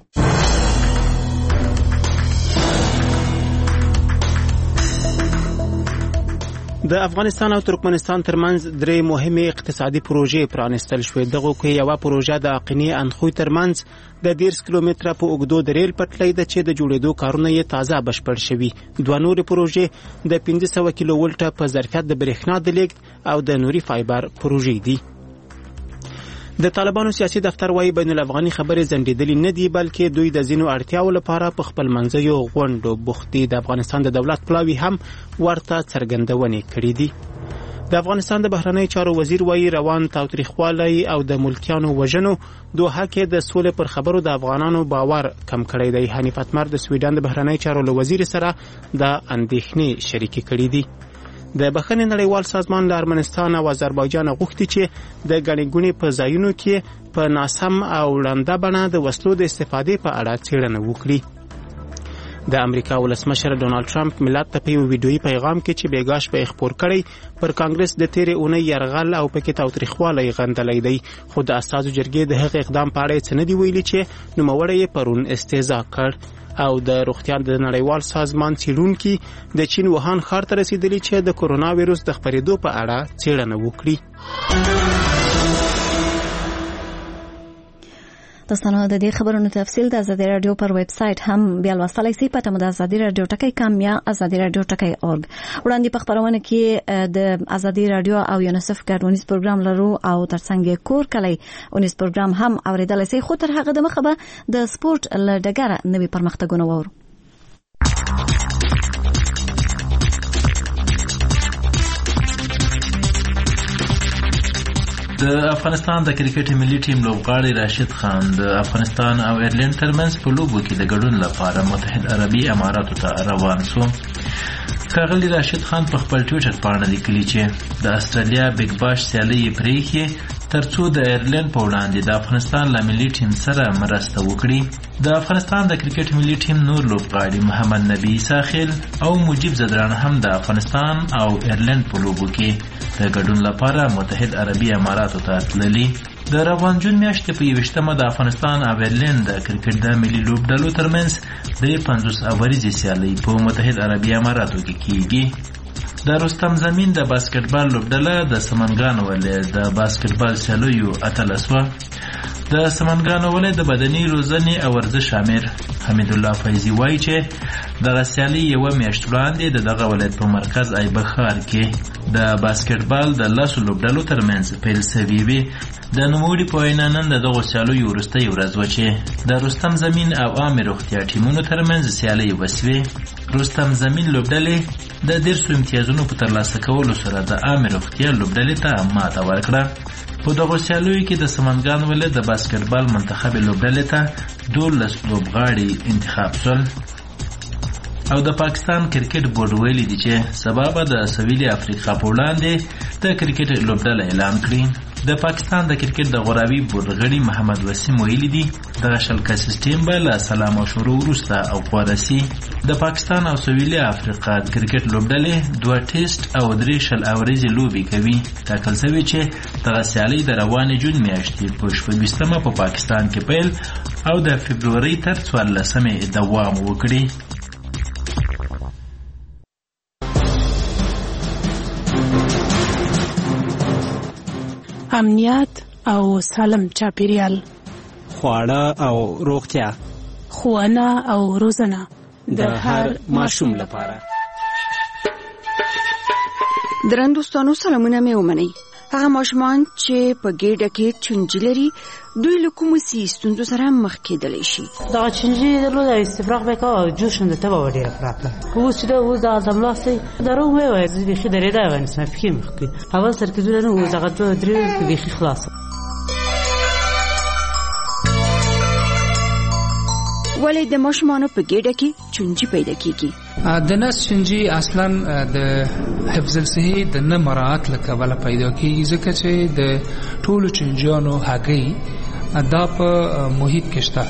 د افغانستان او ترکمنستان ترمنځ درې مهمه اقتصادي پروژې پرانستل شوې. دغه کې یو پروژه د اقینې اندخوی ترمنځ د دیرش کیلومتره په اوږدو د ریل پټلۍ ده چې د جوړېدو کارونه یې تازه بشپړ شوي. دوه نورې پروژې د پنځه سوه کیلو ولټه په ظرفیت د برېښنا د لیږد او د نوري فایبر پروژې دي. د طالبانو سیاسي دفتر وايي بین الافغاني خبرې ځنډېدلې نه دي، بلکې دوی د ځینو اړتیاو لپاره په خپل منځیو غونډو بوخت دي. د افغانستان د دولت پلاوي هم ورته څرګندونې کړې دي. د افغانستان د بهرنی چارو وزیر وايي روان تاوتریخوالی او د ملکیانو وژنو دوحه کې د سولې پر خبرو د افغانانو باور کم کړی دی. حنیف اتمر د سویډن د بهرنی چارو له وزیر سره د اندېښنې شریکې کړې دي. د بخښنې نړیوال سازمان له ارمنستان او آذربایجان غوښتي چې د ګڼې ګوڼې په ځایونو کې په ناسم او ړنده بڼه د وسلو د استفادې په اړه څېړنه وکړي. د امریکا ولسمشر ډونالد ټرمپ ملت ته په یو ویډیویي پیغام کې چې بیګاش په خپور کړی پر کانګرس د تیرې اونۍ یرغل او پکې تاوتریخوالی غندلی دی، خو د استازو جرګې د هغه اقدام په اړه څه نه دي ویلي چې نوموړی یې پرون استهزا کړ. او د روغتیا د نړیوال سازمان څېړونکي د چین ووهان ښار ته رسیدلي چې د کورونا ویروس د خپرېدو په اړه څېړنه وکړي. دوستانو د دې خبرونو تفصیل د ازادي رادیو پر ویب سټ هم بیا لوستلای شئ. پته مو د ازادي رادیو ټکی کام یا ازادي رادیو ټکی اورګ. وړاندې په خبرونه کې د ازادي رادیو او یونیسف ګډونیز پروګرام لرو او ترڅنګ کور کلی اونیس پروګرام هم اوریدلای شئ. خو تر هغه د مخه به د سپورت له ډګره نوي پرمختګونه وورو. د افغانستان د کرکټ ملي ټیم لوبغاړی راشد خان د افغانستان او ایرلند ترمنځ په لوبو کې د ګډون لپاره متحد عربي اماراتو ته روان شو. ښاغلي راشد خان په خپل ټویټر باندې لیکلي چې د استرالیا بیگ باش سیالي یې پرېښې ترڅو د ایرلند په وړاندې د افغانستان له ملي ټیم سره مرسته وکړي. د افغانستان د کرکټ ملي ټیم نور لوبغاړي محمد نبی ساخیل او مجیب زدران هم د افغانستان او ایرلند په لوبو کې د ګډون لپاره متحد عربي اماراتو ته تللي. د روان جون میاشتې په یویشتمه د افغانستان او ایرلند د کرکټ د ملي لوبډلو ترمنځ درې پنځوس اوریزې سیالۍ په متحد عربي اماراتو کې کیږي. د رستم زمین د باسکټبال لوبډله د سمنګانو ولایت د باسکټبال سیالیو اتله سوه. د سمنګانو ولایت د بدني روزنې او ورزش امیر حمید الله فیضي وایي چې دغه سیالي یوه میاشت وړاندې د دغه ولایت په مرکز ایبه ښار کې د باسکټبال د لسو لوبډلو ترمنځ پیل سوي وي. د نوموړي په وینا نن د دغو سیالیو وروستۍ ورځ وه چې د رستم زمین او عامې روغتیا ټیمونو ترمنځ سیالۍ وسوې. رستم زمین لوبډلې د دیرشو امتیازونو په ترلاسه کولو سره د عامې روغتیا لوبډلې ته ماته ورکړه. په دغو سیالیو کې د سمنګان ولایت د باسکټبال منتخب لوبډلې ته دولس لوبغاړي انتخاب شول. او د پاکستان کرکټ بورډ ویلي دي چې سبا به د سویلي افریقا په وړاندې د کرکټ لوبډله اعلان کړي. د پاکستان د کرکټ د غوراوي بورډ غړي محمد وسیم ویلي دي دغه شل کسیز ټیم به له سلام او شروع وروسته غوره سي. د پاکستان او سویلي افریقا د کرکټ لوبډلې دوه ټیسټ او درې شل اوریزې لوبې کوي. ټاکل شوي چې دغه سیالۍ د روانې جون میاشتې په شپږویشتمه په پاکستان کې پیل او د فبرورۍ تر څوارلسمې دوام وکړي. امنیت او سالم چاپیریال، خواړه او روغتیا، ښوونه او روزنه د هر ماشوم لپاره. درنو دوستانو سلامونه مې ومنئ. هغه ماشومان چې په ګېډه کې چونجي لري دوی له کومو ستونزو سره مخ کېدلی شي. دغه چونجي درلود استفراغ به کوه جوشنده ته به ډېره پراته اوس چې اوس د اعظملاستی درو ووایي زه بیخي درېده وای نسم فکر مخکې اول سر کې دوی نه اوس هغه دوه درې بیخي خلاص. ولې د ماشومانو په ګېډه کې چونجي پیدا کیږي؟ د نس چونجي اصلا د حفظ الصحې د نه مراعات له کبله پیدا کیږي ځکه چې د ټولو چونجیانو هګۍ دا په محیط کې شته.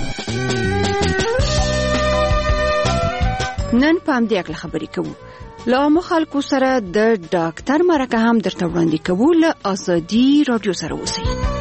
نن په همدې اړه خبرې کوو. له عامو خلکو سره د ډاکټر مرکه هم درته وړاندې کوو. له ازادي رادیو سره اوسئ.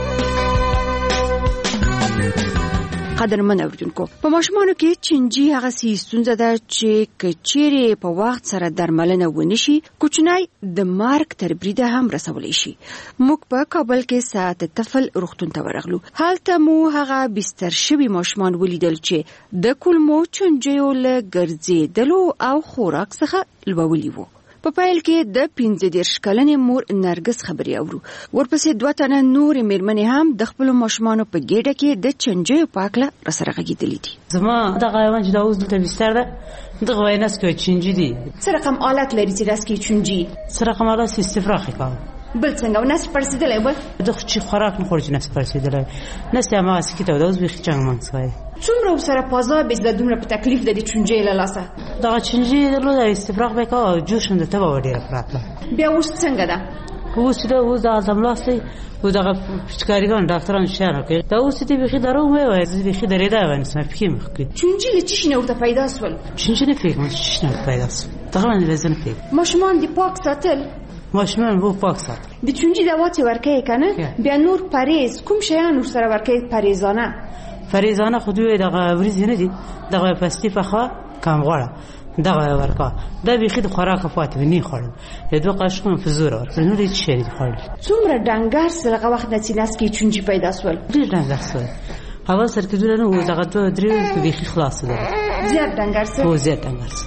قدرمن اوریدونکو، په ماشومانو کې چونجي هغه سي ستونزه ده چې کچېرې په وخت سره درملنه ونشي کوچنی د مارک تر بریده هم رسولی شي. موږ په کابل کې ساعت طفل روغتون ته ورغلو. هلته مو هغه بستر شوي ماشومان ولیدل چې د کولمو چونجیو له ګرځېدلو او خوراک څخه لوولي وو. په پیل کې د پنځه دېرش کلنې مور نرګس خبرې اورو. ورپسې دوه تنه نورې مېرمنې هم د خپلو ماشومانو په ګېډه کې د چونجیو په هکله راسره غږېدلې دي. زما دغه حیوان چې دا اوس دلته بستر ده دغه وایي نس کې چونجي دي. څه رقم آلت لري چې نس کې چونجي؟ څه رقم آلت چې استفراغ یې کوه. بل څنګه و نس پړسېدلی بل؟ دغه چې خوراک نه خوري چې نس پړسېدلی نس یې هماغسې کې ته ده اوس بیخي چنګ منګ شوی. څومره ورسره پازابې د دومره په تکلیف د دې چونجۍ له لاسه؟ دغه چونجي درلود استفراغ به کوه جوشنده ته به ډېره پراته. بیا اوس څنګه ده؟ اوس چې ده اوس د اعظملاستی او دغه پچکاریګان ډاکټران شعر کوي دا اوس دې بیخي درو ووایي زه بیخي درېده وای نسم فکر مخکې. چونجي له څه شي نه ورته پیدا سول؟ چونجي نه فکر څه شي نه پیدا سول دغه باندې زه نه فکر. ماشومان دې پاک ساتل؟ ماشومان وو پاک ساتل. د چونجي دوا چې ورکوې که نه بیا نور پرهیز کوم شیان ورسره ورکوې پرهیزانه؟ فریزانه خو دوی دغه وریځې نه دي دغه پستی پخوا کم غوړه دغه ورکا دا بیخي د خوراک پاتې نه خوړل دوه قاشقونه په زور ورکړل نور هیڅ شی نه خوړل. څومره ډنګر سره وخت نه چې نس کې چونجي پیدا سول؟ ډېر ډنګر سول اول سر کې دوی نه و دغه دوه درې بیخي خلاص ده زیات ډنګر سول او زیات ډنګر سول.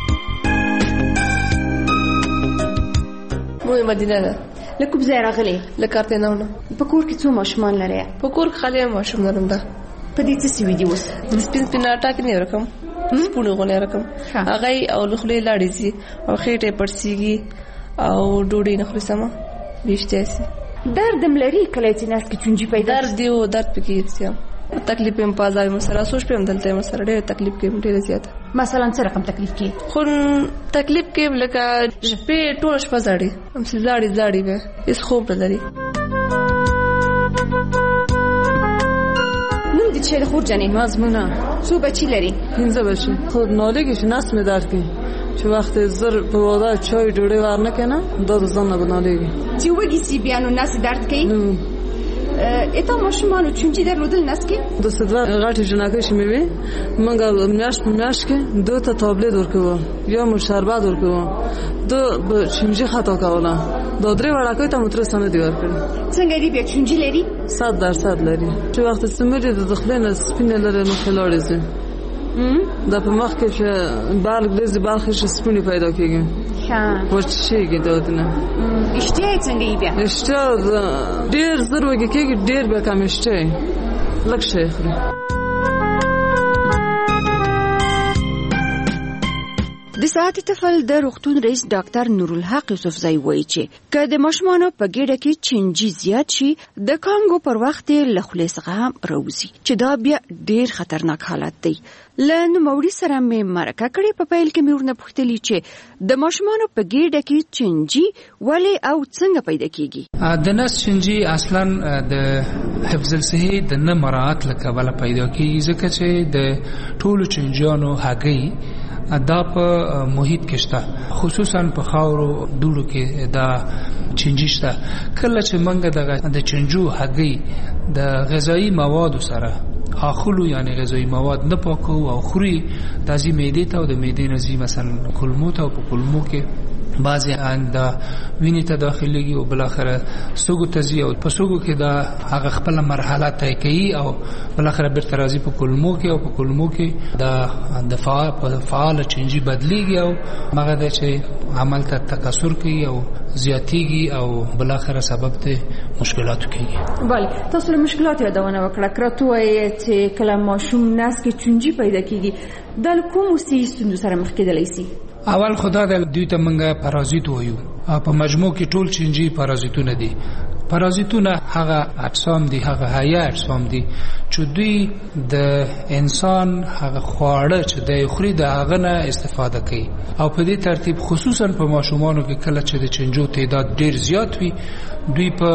مو مدینه ده. له کوم ځای راغلې؟ له کارتناونه. په کور کې څو ماشومان لرې؟ په کور کې خالي ماشوم لرم ده. په دې څه سوي دي اوس؟ سپین سپین اټا کې نه رقم سپونه غونې رقم هغه او لخلې لاړې سي او خېټه پړسيږي او ډوډۍ نه خوري سم بيشته سي. درد ملري کله چې ناس کې چونجي پیدا درد دی او درد پکې سي تکلیف هم پازای مسره سوچ په هم دلته مسره ډېر تکلیف کې ډېر زیات. مثلا څه رقم تکلیف کې؟ خو تکلیف کې لکه شپې ټول شپه زړې هم سي زړې زړې به هیڅ خوب نه لري. نوم دې چیرې خور جانې؟ مزمونه. څو بچي لري؟ پنځه بچي. خو نالګي نس مې درد کوي چې وخت زر په واده چای ډوډۍ ورنه کنه دا ځنه بنالګي چې وګي سي بیا نو نس درد کوي. اته ماشومان چونجي درلودل نس کې؟ د صدوا غاټي جناکې شمې وي منګه میاش میاش کې دوه ته تابلت ورکوه یا مو شربت ورکوه دو چونجي خطا کوله دا درې وړاکې ته مترسنه دی ورکړي. څنګه دی بیا چونجي لري؟ صد درصد لري چې وخت سمري د دخلینه سپینه لري مخلاړې زه دا په مخ کې چې بالغ دې بالغ شې سپینه پیدا کیږي. ها ورچېږي دودنه. اشته څنګه بیا؟ اشته ډېر زر وګي کېږي ډېر به کم اشته لکه شي خوري. د ساعت طفل د روغتون رئیس ډاکټر نورالحق یوسفزئی وایي چې که د ماشومانو په ګېډه کې چونجي زیات شي د کانګو پر وخت له خولې څخه هم راوځي چې دا بیا ډېر خطرناک حالت دی. له نوموړي سره مې مرکه کړې. په پیل کې مې ورنه پوښتلي چې د ماشومانو په ګېډه کې چونجي ولې او څنګه پیدا کیږي؟ د نس چونجي اصلا د حفظ الصحې د نه مراعات له کبله پیدا کیږي ځکه چې د ټولو چونجیانو هګۍ دا په محیط کې شته خصوصا په خاورو دوړو کې دا چونجي شته. کله چې منګه د چونجو هګۍ د غذایی مواد سره اخلو یعنی غذایی مواد نه پاکو او خوري د ازي معدې ته او د معدې نزي مثلا کولمو ته او په کولمو کې بعضی د وینې ته داخليږي او بل اخر سوګو ته ځي او په سوګو کې دا هغه خپل مرحله طی کوي او بل اخر بیرته راځي په کولمو کې او په کولمو کې دا د فعال په فعال چینجی بدلیږي او هغه د چې عمل ته تکثر کوي او زیاتیږي او بل اخر سبب ته مشکلات کوي. بله تاسو له مشکلات یادونه وکړه کراته وایي چې کله ماشوم ناس کې چینجی پیدا کیږي د کوم سی ستونزو سره مخ کېدلی شي؟ اول خدا د دوی ته منګه پارازیت وایو. په مجموع کې ټول چینجی پارازیتونه دي. پارازیتونه هغه اجسام دي، هغه حیا اجسام دي چې دوی د انسان هغه خواړه چې د خوري د هغه نه استفاده کوي او په دې ترتیب خصوصا په ماشومانو کې کله چې د چینجو تعداد ډیر زیات وي دوی په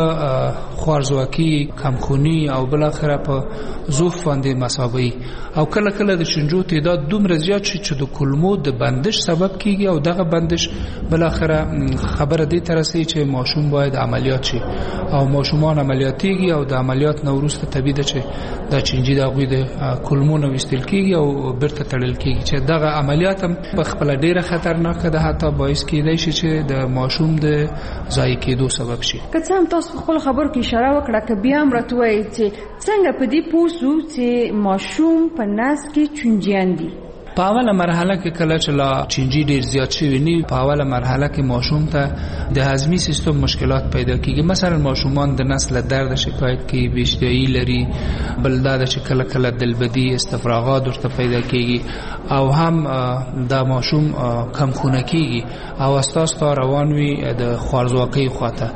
خوارزواکي، کمخونی او بل اخره په ضعف باندې مساوي او کله کله د چینجو تعداد دومره زیات شي چې د کولمو د بندش سبب کیږي او دغه بندش بل اخره خبره دې تر رسي چې ماشوم باید عملیات شي او ماشومان عملیاتيږي او د عملیات نو وروسته طبيعي ده چې د چینجی د غوي د کولمو نو وستل کیږي او برته تړل کیږي چې دغه عملیات هم په خپل ډیره خطرناک ده، حتی باعث کیدای شي چې د ماشوم د ضایع کېدو سبب شي. که څنګه تاسو خپل خبرو کې اشاره وکړه ک بیا هم راتوي چې څنګه په دې پوسو چې ماشوم په ناس کې چینجیان دي؟ په اوله مرحله کې کله چې لا چینجی ډیر زیات شي نی په اوله مرحله کې ماشوم ته د هضمي سیستم مشکلات پیدا کیږي. مثلا ماشومان د نسل درد شکایت کوي، بیشتایی لري، بل دا چې کله کله دلبدي استفراغات ورته پیدا کیږي او هم دا ماشوم کم خونه کیږي او اساس تا روان وي د خوارزواکۍ خواته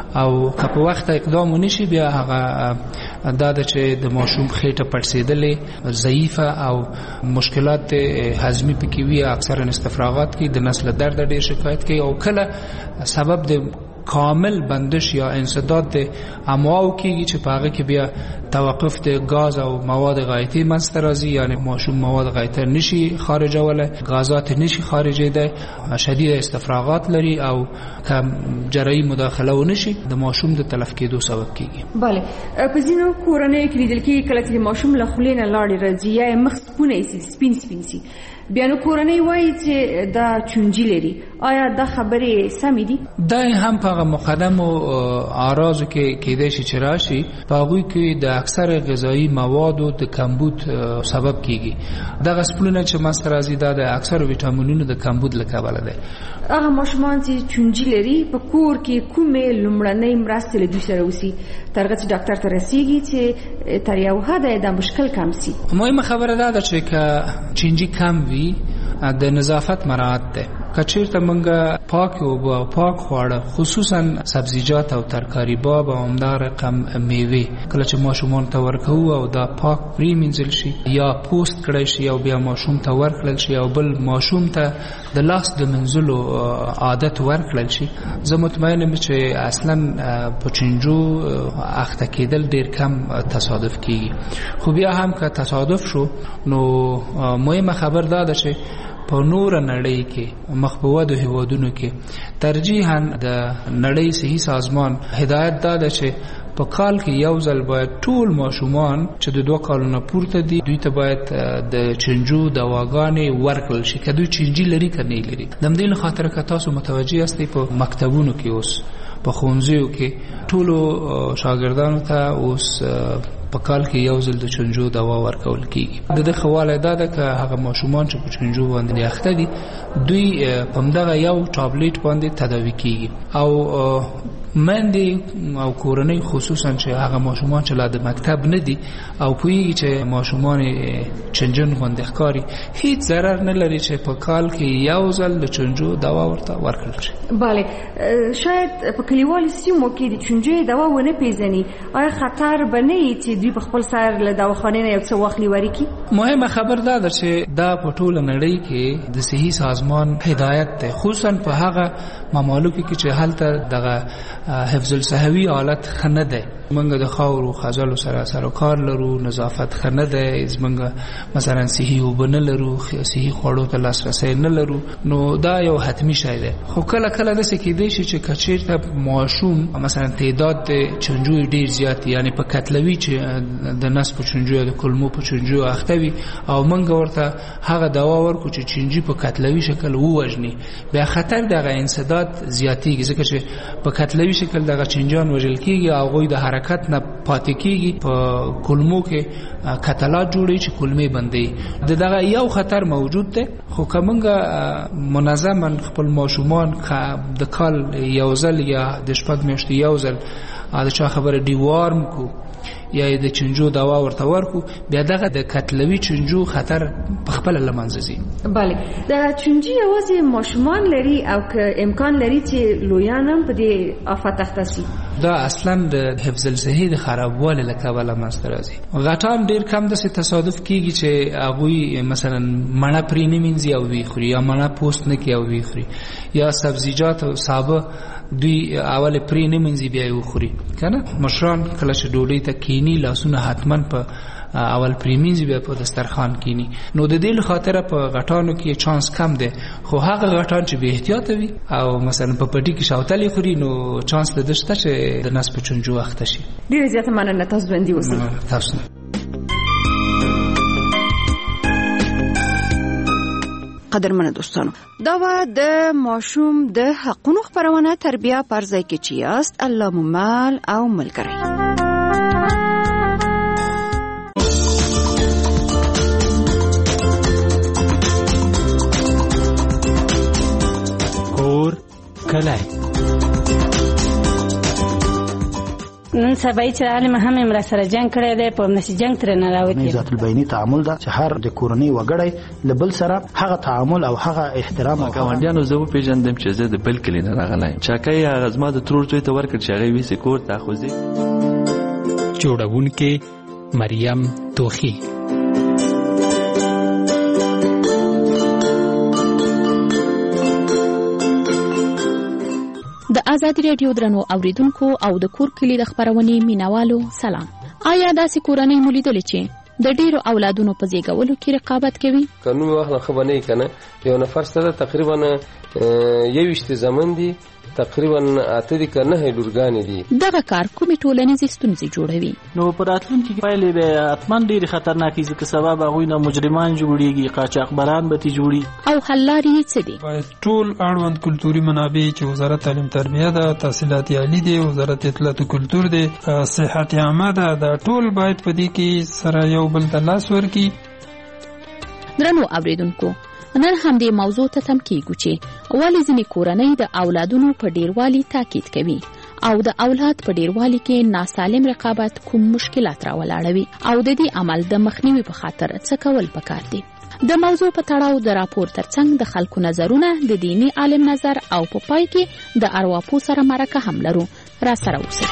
او که په وخت اقدام ونشي بیا هغه دا چې د ماشوم خېټه پړسېدلې ضعیفه او مشکلات هضمي پکې وي، اکثرا استفراغات کې د نسل درد ډېر شکایت کوي او کله سبب د کامل بندش یا انسداد د امعاء کېږي چې په هغه کې بیا توقف د غاز او مواد غایطي منځته راځي، یعنی ماشوم مواد غایطه نشي خارجوله، غازات نشي خارجیده، شدید استفراغات لري او کم جراحي مداخله ونشي د ماشوم د تلف کېدو سبب کېږي. بله په ځینو کورنیو کې لیدل کېږي کله چې ماشوم له خولې نه لاړې راځي یا مخ سپونه سي سپین سپین سي بیا نو کورنۍ وایي چې دا چونجی لري. آیا دا خبرې سمې دي؟ دا هم په مقدم او اعراض کې کېدای شي چې راشي په هغوی کې د اکثر غذایی موادو د کمبود سبب کیږي. دغه سپلونه چې منځته راځي دا د اکثر ویټامینونو د کمبود له کبله ده. هغه ماشومان چې چونجی لري په کور کې کومې لومړنۍ مرستې له دوی سره وسی تر هغه چې ډاکټر ته رسیږي چې تر یو حده د مشکل کم سي؟ مهمه خبره ده چې که چینجی کم وي د نظافت مراعات ده. کچیرته منګه پاک او پاک خواړه خصوصا سبزیجات او ترکاری باب او عمده رقم میوه کله چې ماشومان ته ورکو او دا پاک پریمنځل شي یا پوسټ کړی شي او بیا ماشوم ته ورکړل شي او بل ماشوم ته د لاس د منځلو عادت ورکړل شي، زه مطمئن یم چې اصلا په چینجو اخته کېدل ډیر کم تصادف کیږي. خو بیا هم که تصادف شو نو مهمه خبر ده چې په نور نړۍ کې مخبوودو هیوادونو کې ترجیحاً د نړۍ صحي سازمان هدایت داده چې په کال کې یو ځل باید ټول ماشومان چې د دوه کالونو پورته دي دوی ته باید د چینجو دواګانې ورکړل شي که دوی چینجی لري که نه لري. د همدې له خاطره که تاسو متوجه یاستئ په مکتبونو کې اوس په ښوونځیو کې ټولو شاګردانو ته اوس په کال کې یو ځل د چینجو دوا ورکول کیږي. د دې خواله دا ده که هغه ماشومان چې په چینجو باندې اخته دي دوی په همدغه یو ټابلیټ باندې تداوي کیږي او مندې او کورنۍ خصوصا چې هغه ماشومان چې لا د مکتب نه دي او پوهیږي چې ماشومان چنجن باندې ښکاري هیڅ ضرر نه لري چې په کال کې یو ځل د چینجو دوا ورته ورکړل شي. بله شاید په کلیوالو سیمو کې د چینجو دوا ونه پیژني، آیا خطر به نه وي چې دوی په خپل سر له دواخانې نه یو څه واخلي ورکړي؟ مهمه خبر دا ده چې دا په ټوله نړۍ کې د صحي سازمان هدایت ده، خصوصا په هغه ممالکو کې چې هلته دغه حفظ الصحوي حالت خنه ده. منګه د خاورو خزلو سره سره کار لرو، نظافت خنه ده، زمنګه مثلا صحي وبنه لرو، صحي خوړو ته لاسرسي نه لرو، نو دا یو حتمی شی ده. خو کله کله د سکیدې شي چې کچیرته ماشوم مثلا تعداد چنجو ډیر زیات یعنی په کتلوي د نس په چنجو د کلمو په چنجو اخته وي او منګ ورته هغه دوا ورکو چې چنجي په کتلوي شکل ووجني بیا خطر دغه انسداد زیاتیږي ځکه چې په کتلوي شکل دغه چنجان وژل کیږي او غوي د حرکت نه پاتې کیږي په کلمو کې کتلات جوړي چې کلمې بندي د دغه یو خطر موجود دی خو کومنګ منظم خپل ماشومان د کال یو ځل یا د شپږ میاشتې یو ځل دا چا خبره ډیوارم کو یا د چنجو دوا ورته ورکو بیا دغه د کتلوي چنجو خطر په خپل لمنځه ځي. بله د چنجي یوازې ماشومان لري او که امکان لري چې لویان هم په دې آفت اخته شي؟ دا اصلا د حفظ الصحې د خرابوالي له کبله منځته راځي. غټان ډیر کم داسې تصادف کیږي چې هغوی مثلا مڼه پرې نه مینځي او ویې خوري یا مڼه پوست نه کوي او ویې خوري یا سبزیجات او سابه دوی اول پرې نه مینځي بیا یې وخوري کنه. مشران کله چې ډوډۍ ته کینی لاسونه حتما په اول پریمینځي بیا په دسترخوان کینی نو د دې خاطر په غټانو کې چانس کم دی خو هغه غټان چې به احتیاط وي او مثلا په پټي کې شاوتلې خوري نو چانس لده شته چې د نس په چنجو اخته شي. ډیره زیاته مننه تاسو باندې اوسئ. تاسو قدرمنه دوستانو دا و د ماشوم د حقونو خبرونه تربیه پر ځای کې چې یاست الله ممال او ملګری. کور کلی نن سبا چې عالم هم امر سره جنگ کړی دی په نشي جنگ تر نه راوتی. ذات البینی تعامل دا چې هر د کورنۍ وګړی لبل سره هغه تعامل او هغه احترام او ګاونډیانو زه پیژندم چې زه د بل کلی نه راغلی چاکای هغه زما د ترور ځای ته ورکړ چې هغه ویسې کور ته خوځي. جوړونکې مریم توخی. د آزادي رادیو درنو اوریدونکو او د کور کلی د خبرونې مینوالو سلام. آیا داسې کورنۍ مو لیدلې چې د ډیرو اولادونو په زیږولو کې رقابت کوي؟ قانون واخله خو نه کنه یو نفر سره تقریبا یوشت زمن دي تقریبا اته دي کنه هلورګان دي. دغه کار کومې ټولنیزې ستونزې جوړوي؟ نو په راتلونکي کې پایلې به اتمن ډېرې خطرناکې ځکه سبب هغوی نه مجرمان جوړیږي قاچاقبران به ترې جوړي. او حل لارې یې څه دي؟ باید ټول اړوند کلتوري منابع چې وزارت تعلیم تربیه ده تحصیلات عالی دي وزارت اطلاعات او کلتور دي صحت عامه ده دا ټول باید په دې کې سره یو بل ته لاس ورکړي. درنو اوریدونکو نن هم دې موضوع ته تم کیږو چې ولې ځینې کورنۍ د اولادونو په ډیروالي تاکید کوي او د اولاد په ډیروالي کې ناسالم رقابت کوم مشکلات راولاړوي او د دې عمل د مخنیوي په خاطر څه کول پکار دي. د موضوع په تړاو د راپور ترڅنګ د خلکو نظرونه د دینی عالم نظر او په پای کې د ارواپو سره مرکه هم لرو. را سره اوسئ.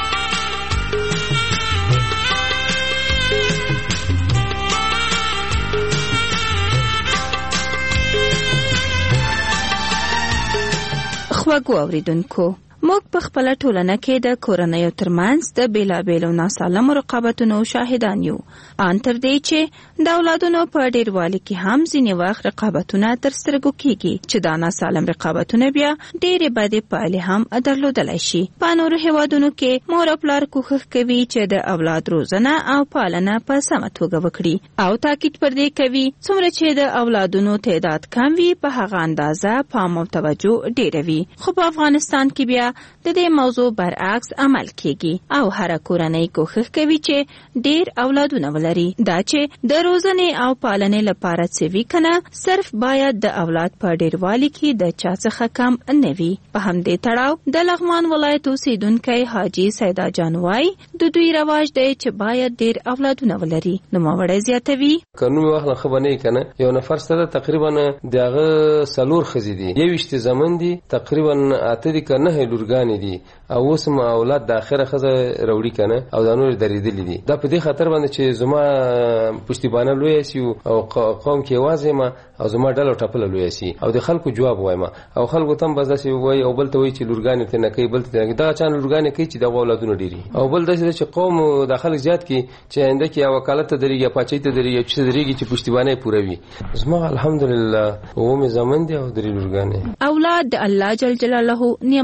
خواږو اوریدونکو موږ په خپل ټولنه کې د کورنیو ترمنځ د بیلابیلو ناسالمو رقابتونو شاهدان یو. ان تر دې چې د اولادونو په ډیروالي کې هم ځینې وخت رقابتونه تر سترګو کېږي چې دا ناسالم رقابتونه بیا ډېرې بدې پایلې هم درلودلی شي. په نورو هیوادونو کې مور او پلار کوښښ کوي چې د اولاد روزنه او پالنه په سمه توګه وکړي او تاکید پر دې کوي څومره چې د اولادونو تعداد کم وي په هغه اندازه پام او توجه ډېره وي. خو په افغانستان کې بیا د دې موضوع برعکس عمل کیږي او هر کورنۍ کوښښ کوي چې ډیر اولادونه ولري. دا چې د روزنې او پالنې لپاره څه وی کنه صرف باید د اولاد په ډیروالي کې د چا څخه کم نه وي. په همدې تړاو د لغمان ولایت اوسیدونکی حاجی سیدا جانوای د دوی رواج دی چې باید ډیر اولادونه ولري. نو ماوړی زیاتوي قانون واخله خو نه کنه یو نفر سره تقریبا دغه سلور خزي دي یوشت زمن دي تقریبا اته دي کنه هلورګان دي او اوس ما اولاد د اخره خزه وروړي کنه او د نور درېدلې دي. دا په دې خاطر باندې چې زما پښتیبانه لوی سي او قوم کې وازه ما او زما ډله ټپل لوی سي او د خلکو جواب وایم او خلکو تم بس داسي وای او بل ته وای چې لورګان ته نه کوي بل ته دا چان لورګان کوي چې د اولادونو ډيري او بل داسي چې قوم د خلک زیات کی چې انده کې وکالت درېږي پاتې ته درېږي چې درېږي چې پښتیبانه پوره وي. زما الحمدلله او مې زمون دي او درې لورګان. اولاد د الله جل جلاله نعمت دی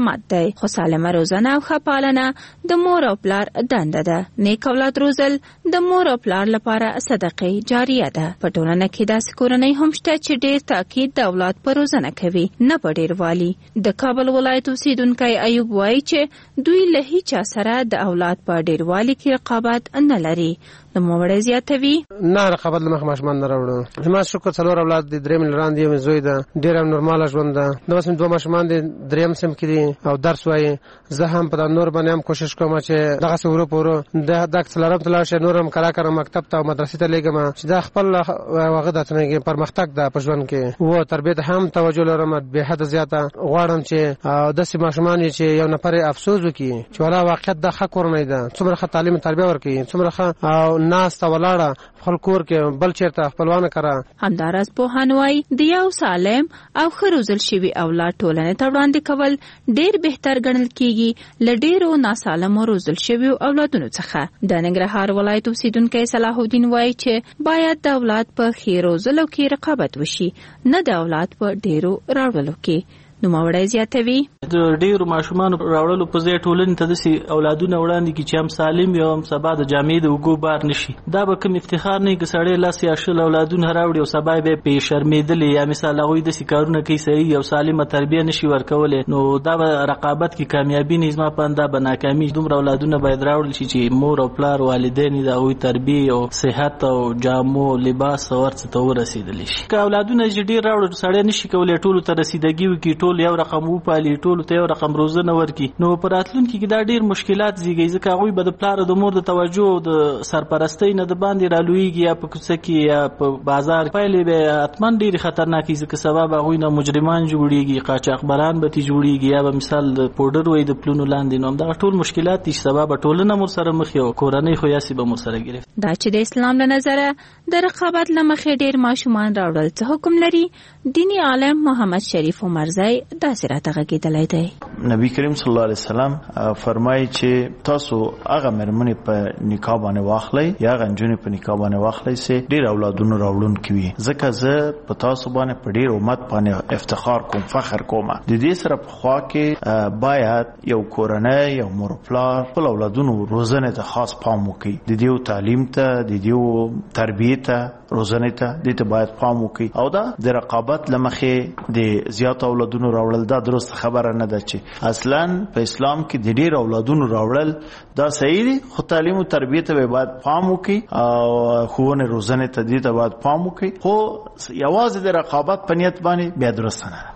دی، خو سالمه روزنه او ښه پالنه د مور او پلار دنده ده. نیک اولاد روزل د مور او پلار لپاره صدقې جاریه ده. په ټولنه کې داسې کورنۍ هم شته چې ډېر تاکید د اولاد په روزنه کوي، نه په ډېروالي. د کابل ولایت اوسیدونکی ایوب وایي چې دوی له هیچا سره د اولاد په ډېروالي کې رقابت نه لري. د موړې زیاتوي نه رقابت له مخې ماشومان نه راوړو. زما شکر څلور اولاد دي، درېیم لراندې یم زوی ده، ډېره نورماله ژوند ده. د اوس دوه ماشومان دي، درېیم صنف کې دي او درس وایي. زه هم په نور باندې هم کوشش کوم چې دغسې ورو په ورو د څلورم ته لاړ شي، نور هم کله کله مکتب ته او مدرسې ته لېږم چې دا خپل هغه د پرمختګ ده په ژوند کې. و تربیې ته هم توجه لرم بې حده زیاته. غواړم چې داسې ماشومان چې یو نفر افسوس وکړي چې والا واقعیت دا ښه کورنۍ ده، څومره ښه تعلیم تربیه ورکوي، څومره ښه او ناسته ولاړه خپل کور کې بل چېرته خپلوانه کړه. همداراز پوهان وایي د یو سالم او ښه روزل شوي اولاد ټولنې ته وړاندې کول ډېر بهتر ګڼل کېږي له ډېرو ناسالمو روزل شویو اولادونو څخه. د ننګرهار ولایت اوسیدونکی صلاح الدین وایي چې باید د اولاد په ښې روزلو کې رقابت وشي، نه د اولاد په ډېرو راوړلو کې. نوموړی زیاتوي د ډیرو ماشومانو راوړلو په ځای ټولنې ته داسې اولادونه وړاندې کړي چې هم سالم یا هم سبا د جامعې د اوږو بار نشي. دا به کوم افتخار نه وي که سړی لس یا شل اولادونه راوړي او سبا به پې شرمېدلې یا مثال هغوی داسې کارونه کوي صحیح او سالمه تربیه نشي ورکولی، نو دا به رقابت کې کامیابي نه وي. زما په اند دا به ناکامي. دومره اولادونه باید راوړل شي چې مور او پلار والدین د هغوی تربیې او صحت او جامو لباس او هر څه ته ورسېدلی شي. که اولادونه چې ډېر راوړل سړی نشي کولی ټولو ته رسیدګي وکړي، ټول یو رقم وپالي، ټولو ته یو رقم روزنه ورکړي، نو په راتلونکي کې دا ډېر مشکلات زیږي. ځکه هغوی به د پلار او د مور د توجه او د سرپرستۍ نه د باندې رالویږي یا په کوڅه کې یا په بازار. پایلې به حتما ډېرې خطرناکې ځکه سبا به هغوی نه مجرمان جوړېږي، قاچاقبران به ترې جوړېږي یا به مثال د پوډر وایي د پلونو لاندې. نو همدغه ټول مشکلات دي چې سبا به ټولنه مور سره مخ او کورنۍ خو یاسې به مور سره ګرفت. دا چې د اسلام له نظره د رقابت له مخې ډېر ماشومان راوړل څه حکم لري، دیني عالم محمد شریف عمرزی داسې راته غږېدلی دی. نبی کریم صلی الله علیه وسلم فرمایي چې تاسو هغه مېرمنې په نکاح باندې واخلئ یا هغه نجونې په نکاح باندې واخلئ چې ډېر اولادونه راوړونکي وي، ځکه زه په تاسو باندې په ډېر امت باندې افتخار کوم، فخر کوم. د دې سره په خوا کې باید یو کورنۍ یو مور پلار خپل اولادونو روزنې ته خاص پام وکړي، د دې تعلیم ته، د دې تربیې ته، روزنې ته، دې ته باید پام وکړي. او دا د رقابت له مخې د زیات اولادونو راوړل دا درست خبره نه ده چې اصلا په اسلام کې د ډېر اولادونو راوړل دا صحیح دي، خو تعلیم او تربیه ته باید پام وکړي او ښوونې روزنې ته دې ته باید پام وکړي، خو یوازې د رقابت په نیت باندې بیا درست نه ده.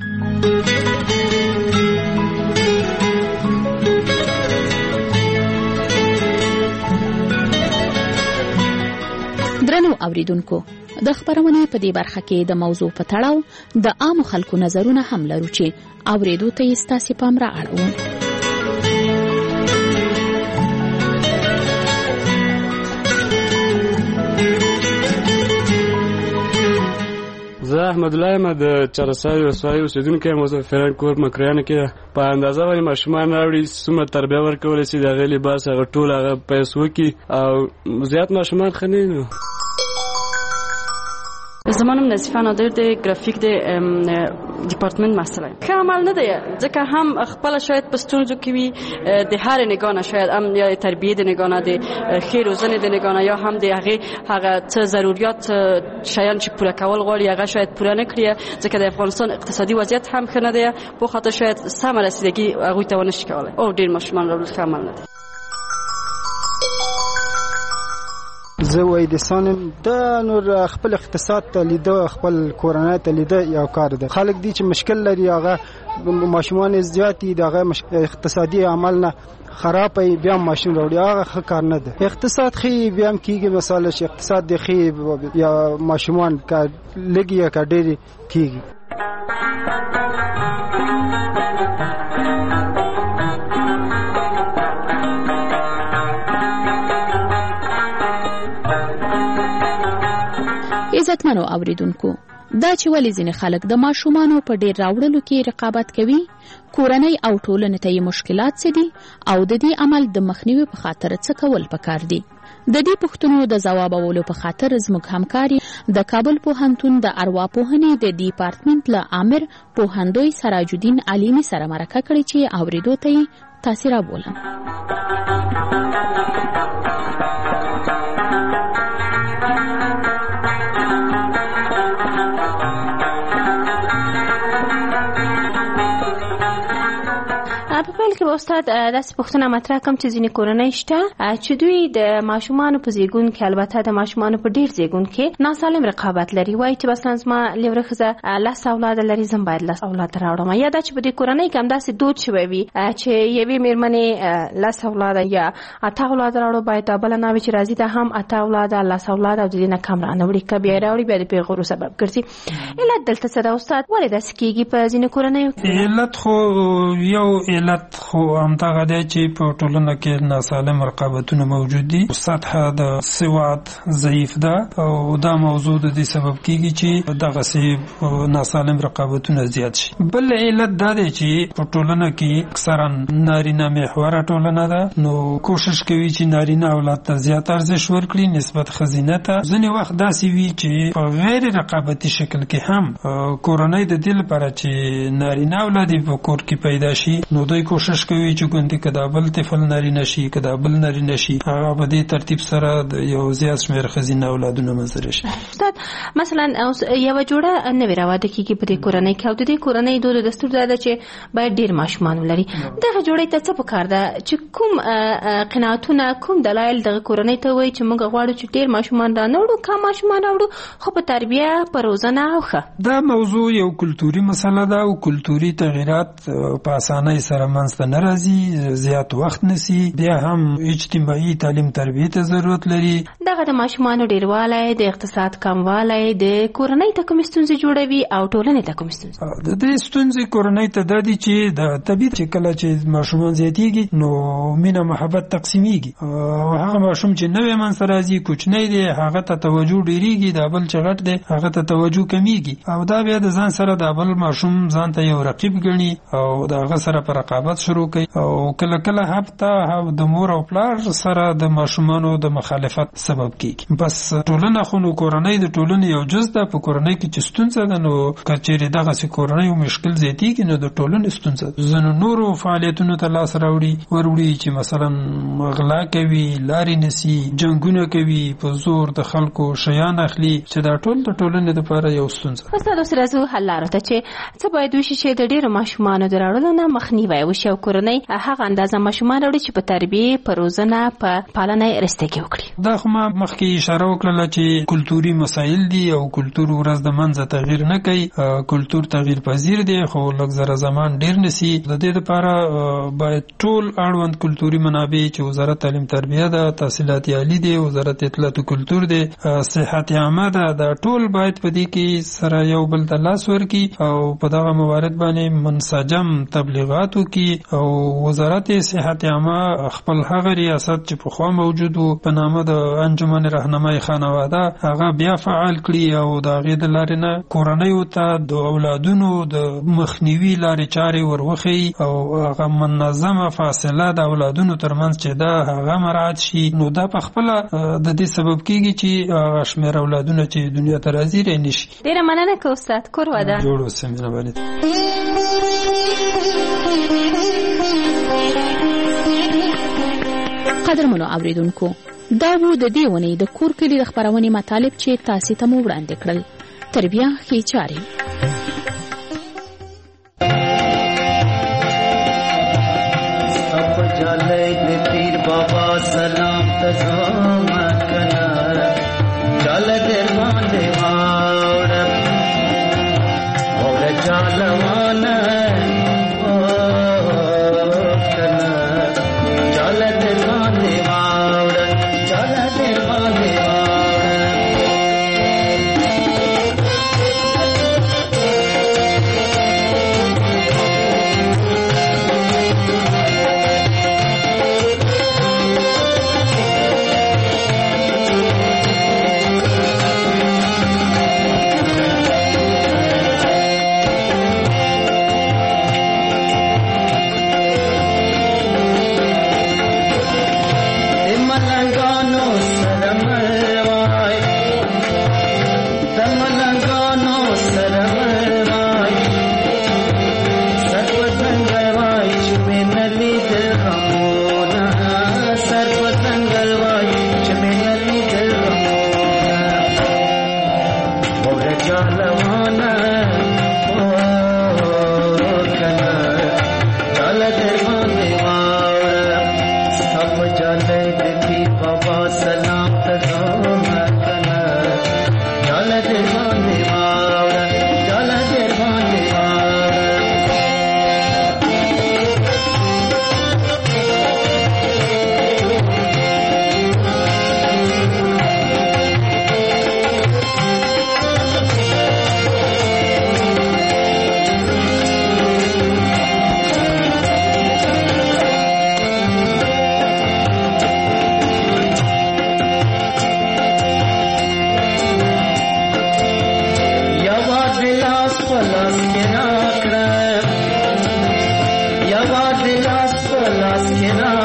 درنو اوریدونکو، د خبرونې په دې برخه کې د موضوع په تړاو د عامو خلکو نظرونه هم لرو چې اوریدو ته یې ستاسې پام را اړوم. زه احمد الله یم، د چارسای ولسوالۍ اوسېدونکی یم. زه فرانکفورت مکریانو کې په اندازه باندې ماشومان راوړي، څومره تربیه ورکولی شي، د هغې لباس هغه ټول هغه پیس وکړي او زیات ماشومان ښه نه وي. زمانم نظیفه نادر د ګرافیک د ډپارتمنت مسئله که عمل نه دی، ځکه هم خپل شاید په ستونزو کې وي د هر نگاه نه، شاید هم یا تربیه د نگاه نه، د ښې روزنې د نگاه نه، یا هم د هغې هغه څه ضروریات شیان چې پوره کول غواړي هغه شاید پوره نه کړي، ځکه د افغانستان اقتصادي وضعیت هم ښه نه دی، په خاطر شاید سمه رسیدګي هغوی ته ونه شي کولی. او ډېر ماشومان راوړل ښه عمل نه دی. زه وایدسانم د نور خپل اقتصاد ته لیده، خپل کورنۍ ته لیده یو کار ده. خلک دي چې مشکل لري، هغه ماشومان زیات دي، دغه اقتصادي عمل نه خراب وي بیا ماشین راوړي، هغه ښه کار نه ده. اقتصاد خي بیا هم کیږي، مثلا چې اقتصاد دی خي یا ماشومان کا لګي یا کا ډېری کیږي. عزت عزتمنو اوریدونکو دا چې ولې ځینې خلک د ماشومانو په ډیر راوړلو کې رقابت کوي، کورنۍ او ټولنې ته یې مشکلات څه دي او د دې عمل د مخنیوي په خاطر څه کول پکار دي. د دې پوښتنو د ځوابولو په خاطر زموږ همکاري د کابل پوهنتون د ارواپوهنې د ډیپارټمنټ له امر پوهندوی سراج الدین علیمی سره مرکه کړې چې اوریدو ته یې تاسې رابولم. په پیل کې استاد داسې پوښتنه مطرح کوم چې ځینې کورنۍ شته چې دوی د ماشومانو په زیږون کې، البته د ماشومانو په ډیر زیږون کې ناسالم رقابت لري، وایي چې مثلا زما لیوره ښځه لس اولاده لري، زم باید لس اولاده راوړم، یا دا چې په دې کورنۍ کې همداسې دود شوی وي چې یوې مېرمنې لس اولاده یا اته اولاده راوړو، باید دا بله نه وي چې راځي دا هم اته اولاده لس اولاده او د دې نه کم رانه وړي، که بیا یې راوړي بیا د پیغورو سبب ګرځي. علت دلته څه ده استاد؟ ولې داسې کېږي په ځینې کورنیو کې؟ علت خو یو علت خو همدغه دی چې په ټولنه کې ناسالم رقابتونه موجود دي، سطحه د سواد ضعیف ده او دا موضوع د دې سبب کېږي چې دغسې ناسالم رقابتونه زیات شي. بل علت دا دی چې په ټولنه کې اکثرا نارینه محوره ټولنه ده، نو کوشش کوي چې نارینه اولاد ته زیات ارزښت ورکړي نسبت ښځینه ته. ځینې وخت داسې وي چې په غیر رقابتي شکل کې هم کورنۍ د دې لپاره چې نارینه اولاد په کور کې پیدا شي، نو دوی کوشش کوي چې ګوندې که دا بل طفل نارینه شي، که دا بل نارینه شي، هغه په دې ترتیب سره د یو زیات شمېر ښځینه اولادونه منځته راشي. استاد مثلا یوه جوړه نوې راواده کېږي په دې کورنۍ کې او د دې کورنۍ دود او دستور دا ده چې باید ډېر ماشومان ولري. دغه جوړې ته څه پکار ده چې کوم قناعتونه، کوم دلایل دغه کورنۍ ته وایي چې موږ غواړو چې ډېر ماشومان رانوړو، کم ماشومان راوړو، خو په تربیه، په روزنه او ښه؟ دا موضوع یو کلتوري مسله ده او کلتوري تغییرات په اسانۍ سره منځته نه راځي، زیات وخت نسی، بیا هم اجتماعي تعلیم تربیه ته ضرورت لري. دغه د ماشومانو ډیروالی، د اقتصاد کموالی د کورنۍ ته کومې ستونزې جوړوي او ټولنې ته کومې ستونزې؟ د دې ستونزې کورنۍ ته دا دي چې د طبیعت چې کله چې ماشومان زیاتېږي نو مینه محبت تقسیمیږي او هغه ماشوم چې نوی منځته راځي کوچنی دی هغه ته توجه ډېرېږي، دا بل چې غټ دی هغه ته توجه کمیږي او دا بیا د ځان سره دا بل ماشوم ځان ته یو رقیب ګڼي او د هغه سره په رقابت شروع کوي او کله کله هفته د مور او پلار سره د ماشومانو د مخالفت سبب کیږي. بس ټولنه خو نو کورنۍ د ټولنې یو جز ده، په کورنۍ کې چې ستونزه ده نو که چیرې دغسې کورنۍ مشکل زیاتېږي نو د ټولنې ستونزه ده. ځینو نورو فعالیتونو ته لاس راوړي وروړي چې مثلا غلا کوي، لارې نیسي، جنګونه کوي، په زور د خلکو شیان اخلي، چې دا ټول د ټولنې دپاره یو ستونزه. استاد اوس راځو حل لارو ته چې څه باید وشي چې د ډېرو ماشومانو د راوړلو نه مخنیوی وشي او کورنۍ هغه اندازه ماشومان راوړي چې په تربیه، په روزنه، په پالنه یې رستګي وکړي. دا خو ما مخکې اشاره وکړله چې کلتوري مسایل دي او کلتور ورځ د منځه تغییر نه کوي، کلتور تغییر پذیر دی خو لږ زره زمان ډیر نسی. د دې لپاره باید ټول اړوند کلتوري منابع چې وزارت تعلیم تربیه ده، تحصیلات عالی دی، وزارت اطلاعات او کلتور دی، صحت عامه ده، دا ټول باید په دې کې سره یو بل ته لاس ورکړي او په دغه موارد باندې منسجم تبلیغات وکړي او وزارت صحت عامه خپل هغه ریاست چې پخوا موجود و په نامه د انجمن راهنمای خانواده هغه بیا فعال کړي او د هغې د لارې نه کورنیو ته د اولادونو د مخنیوي لارې چارې وروښیي او هغه منظمه فاصله د اولادونو ترمنځ چې دا هغه مراعات شي، نو دا په خپله د دې سبب کېږي چې هغه شمېر اولادونه چې دنیا ته راځي رانه شي. ډېره مننه که استاد، کور وده. جوړ اوسئ، مهرباني. قدرمنو اوریدونکو، دا وو د دې ونې د کور کلي د خپرونې مطالب چې تاسې ته مو وړاندې کړل. تربیه ښې چارې. ملنګانو سره مروای د ملنګانو سره مروای سر په څنګه وای چې مې نه لیدل غمونه سر په څنګه وای چې مې نه لیدل غمونه وره جالوانه You know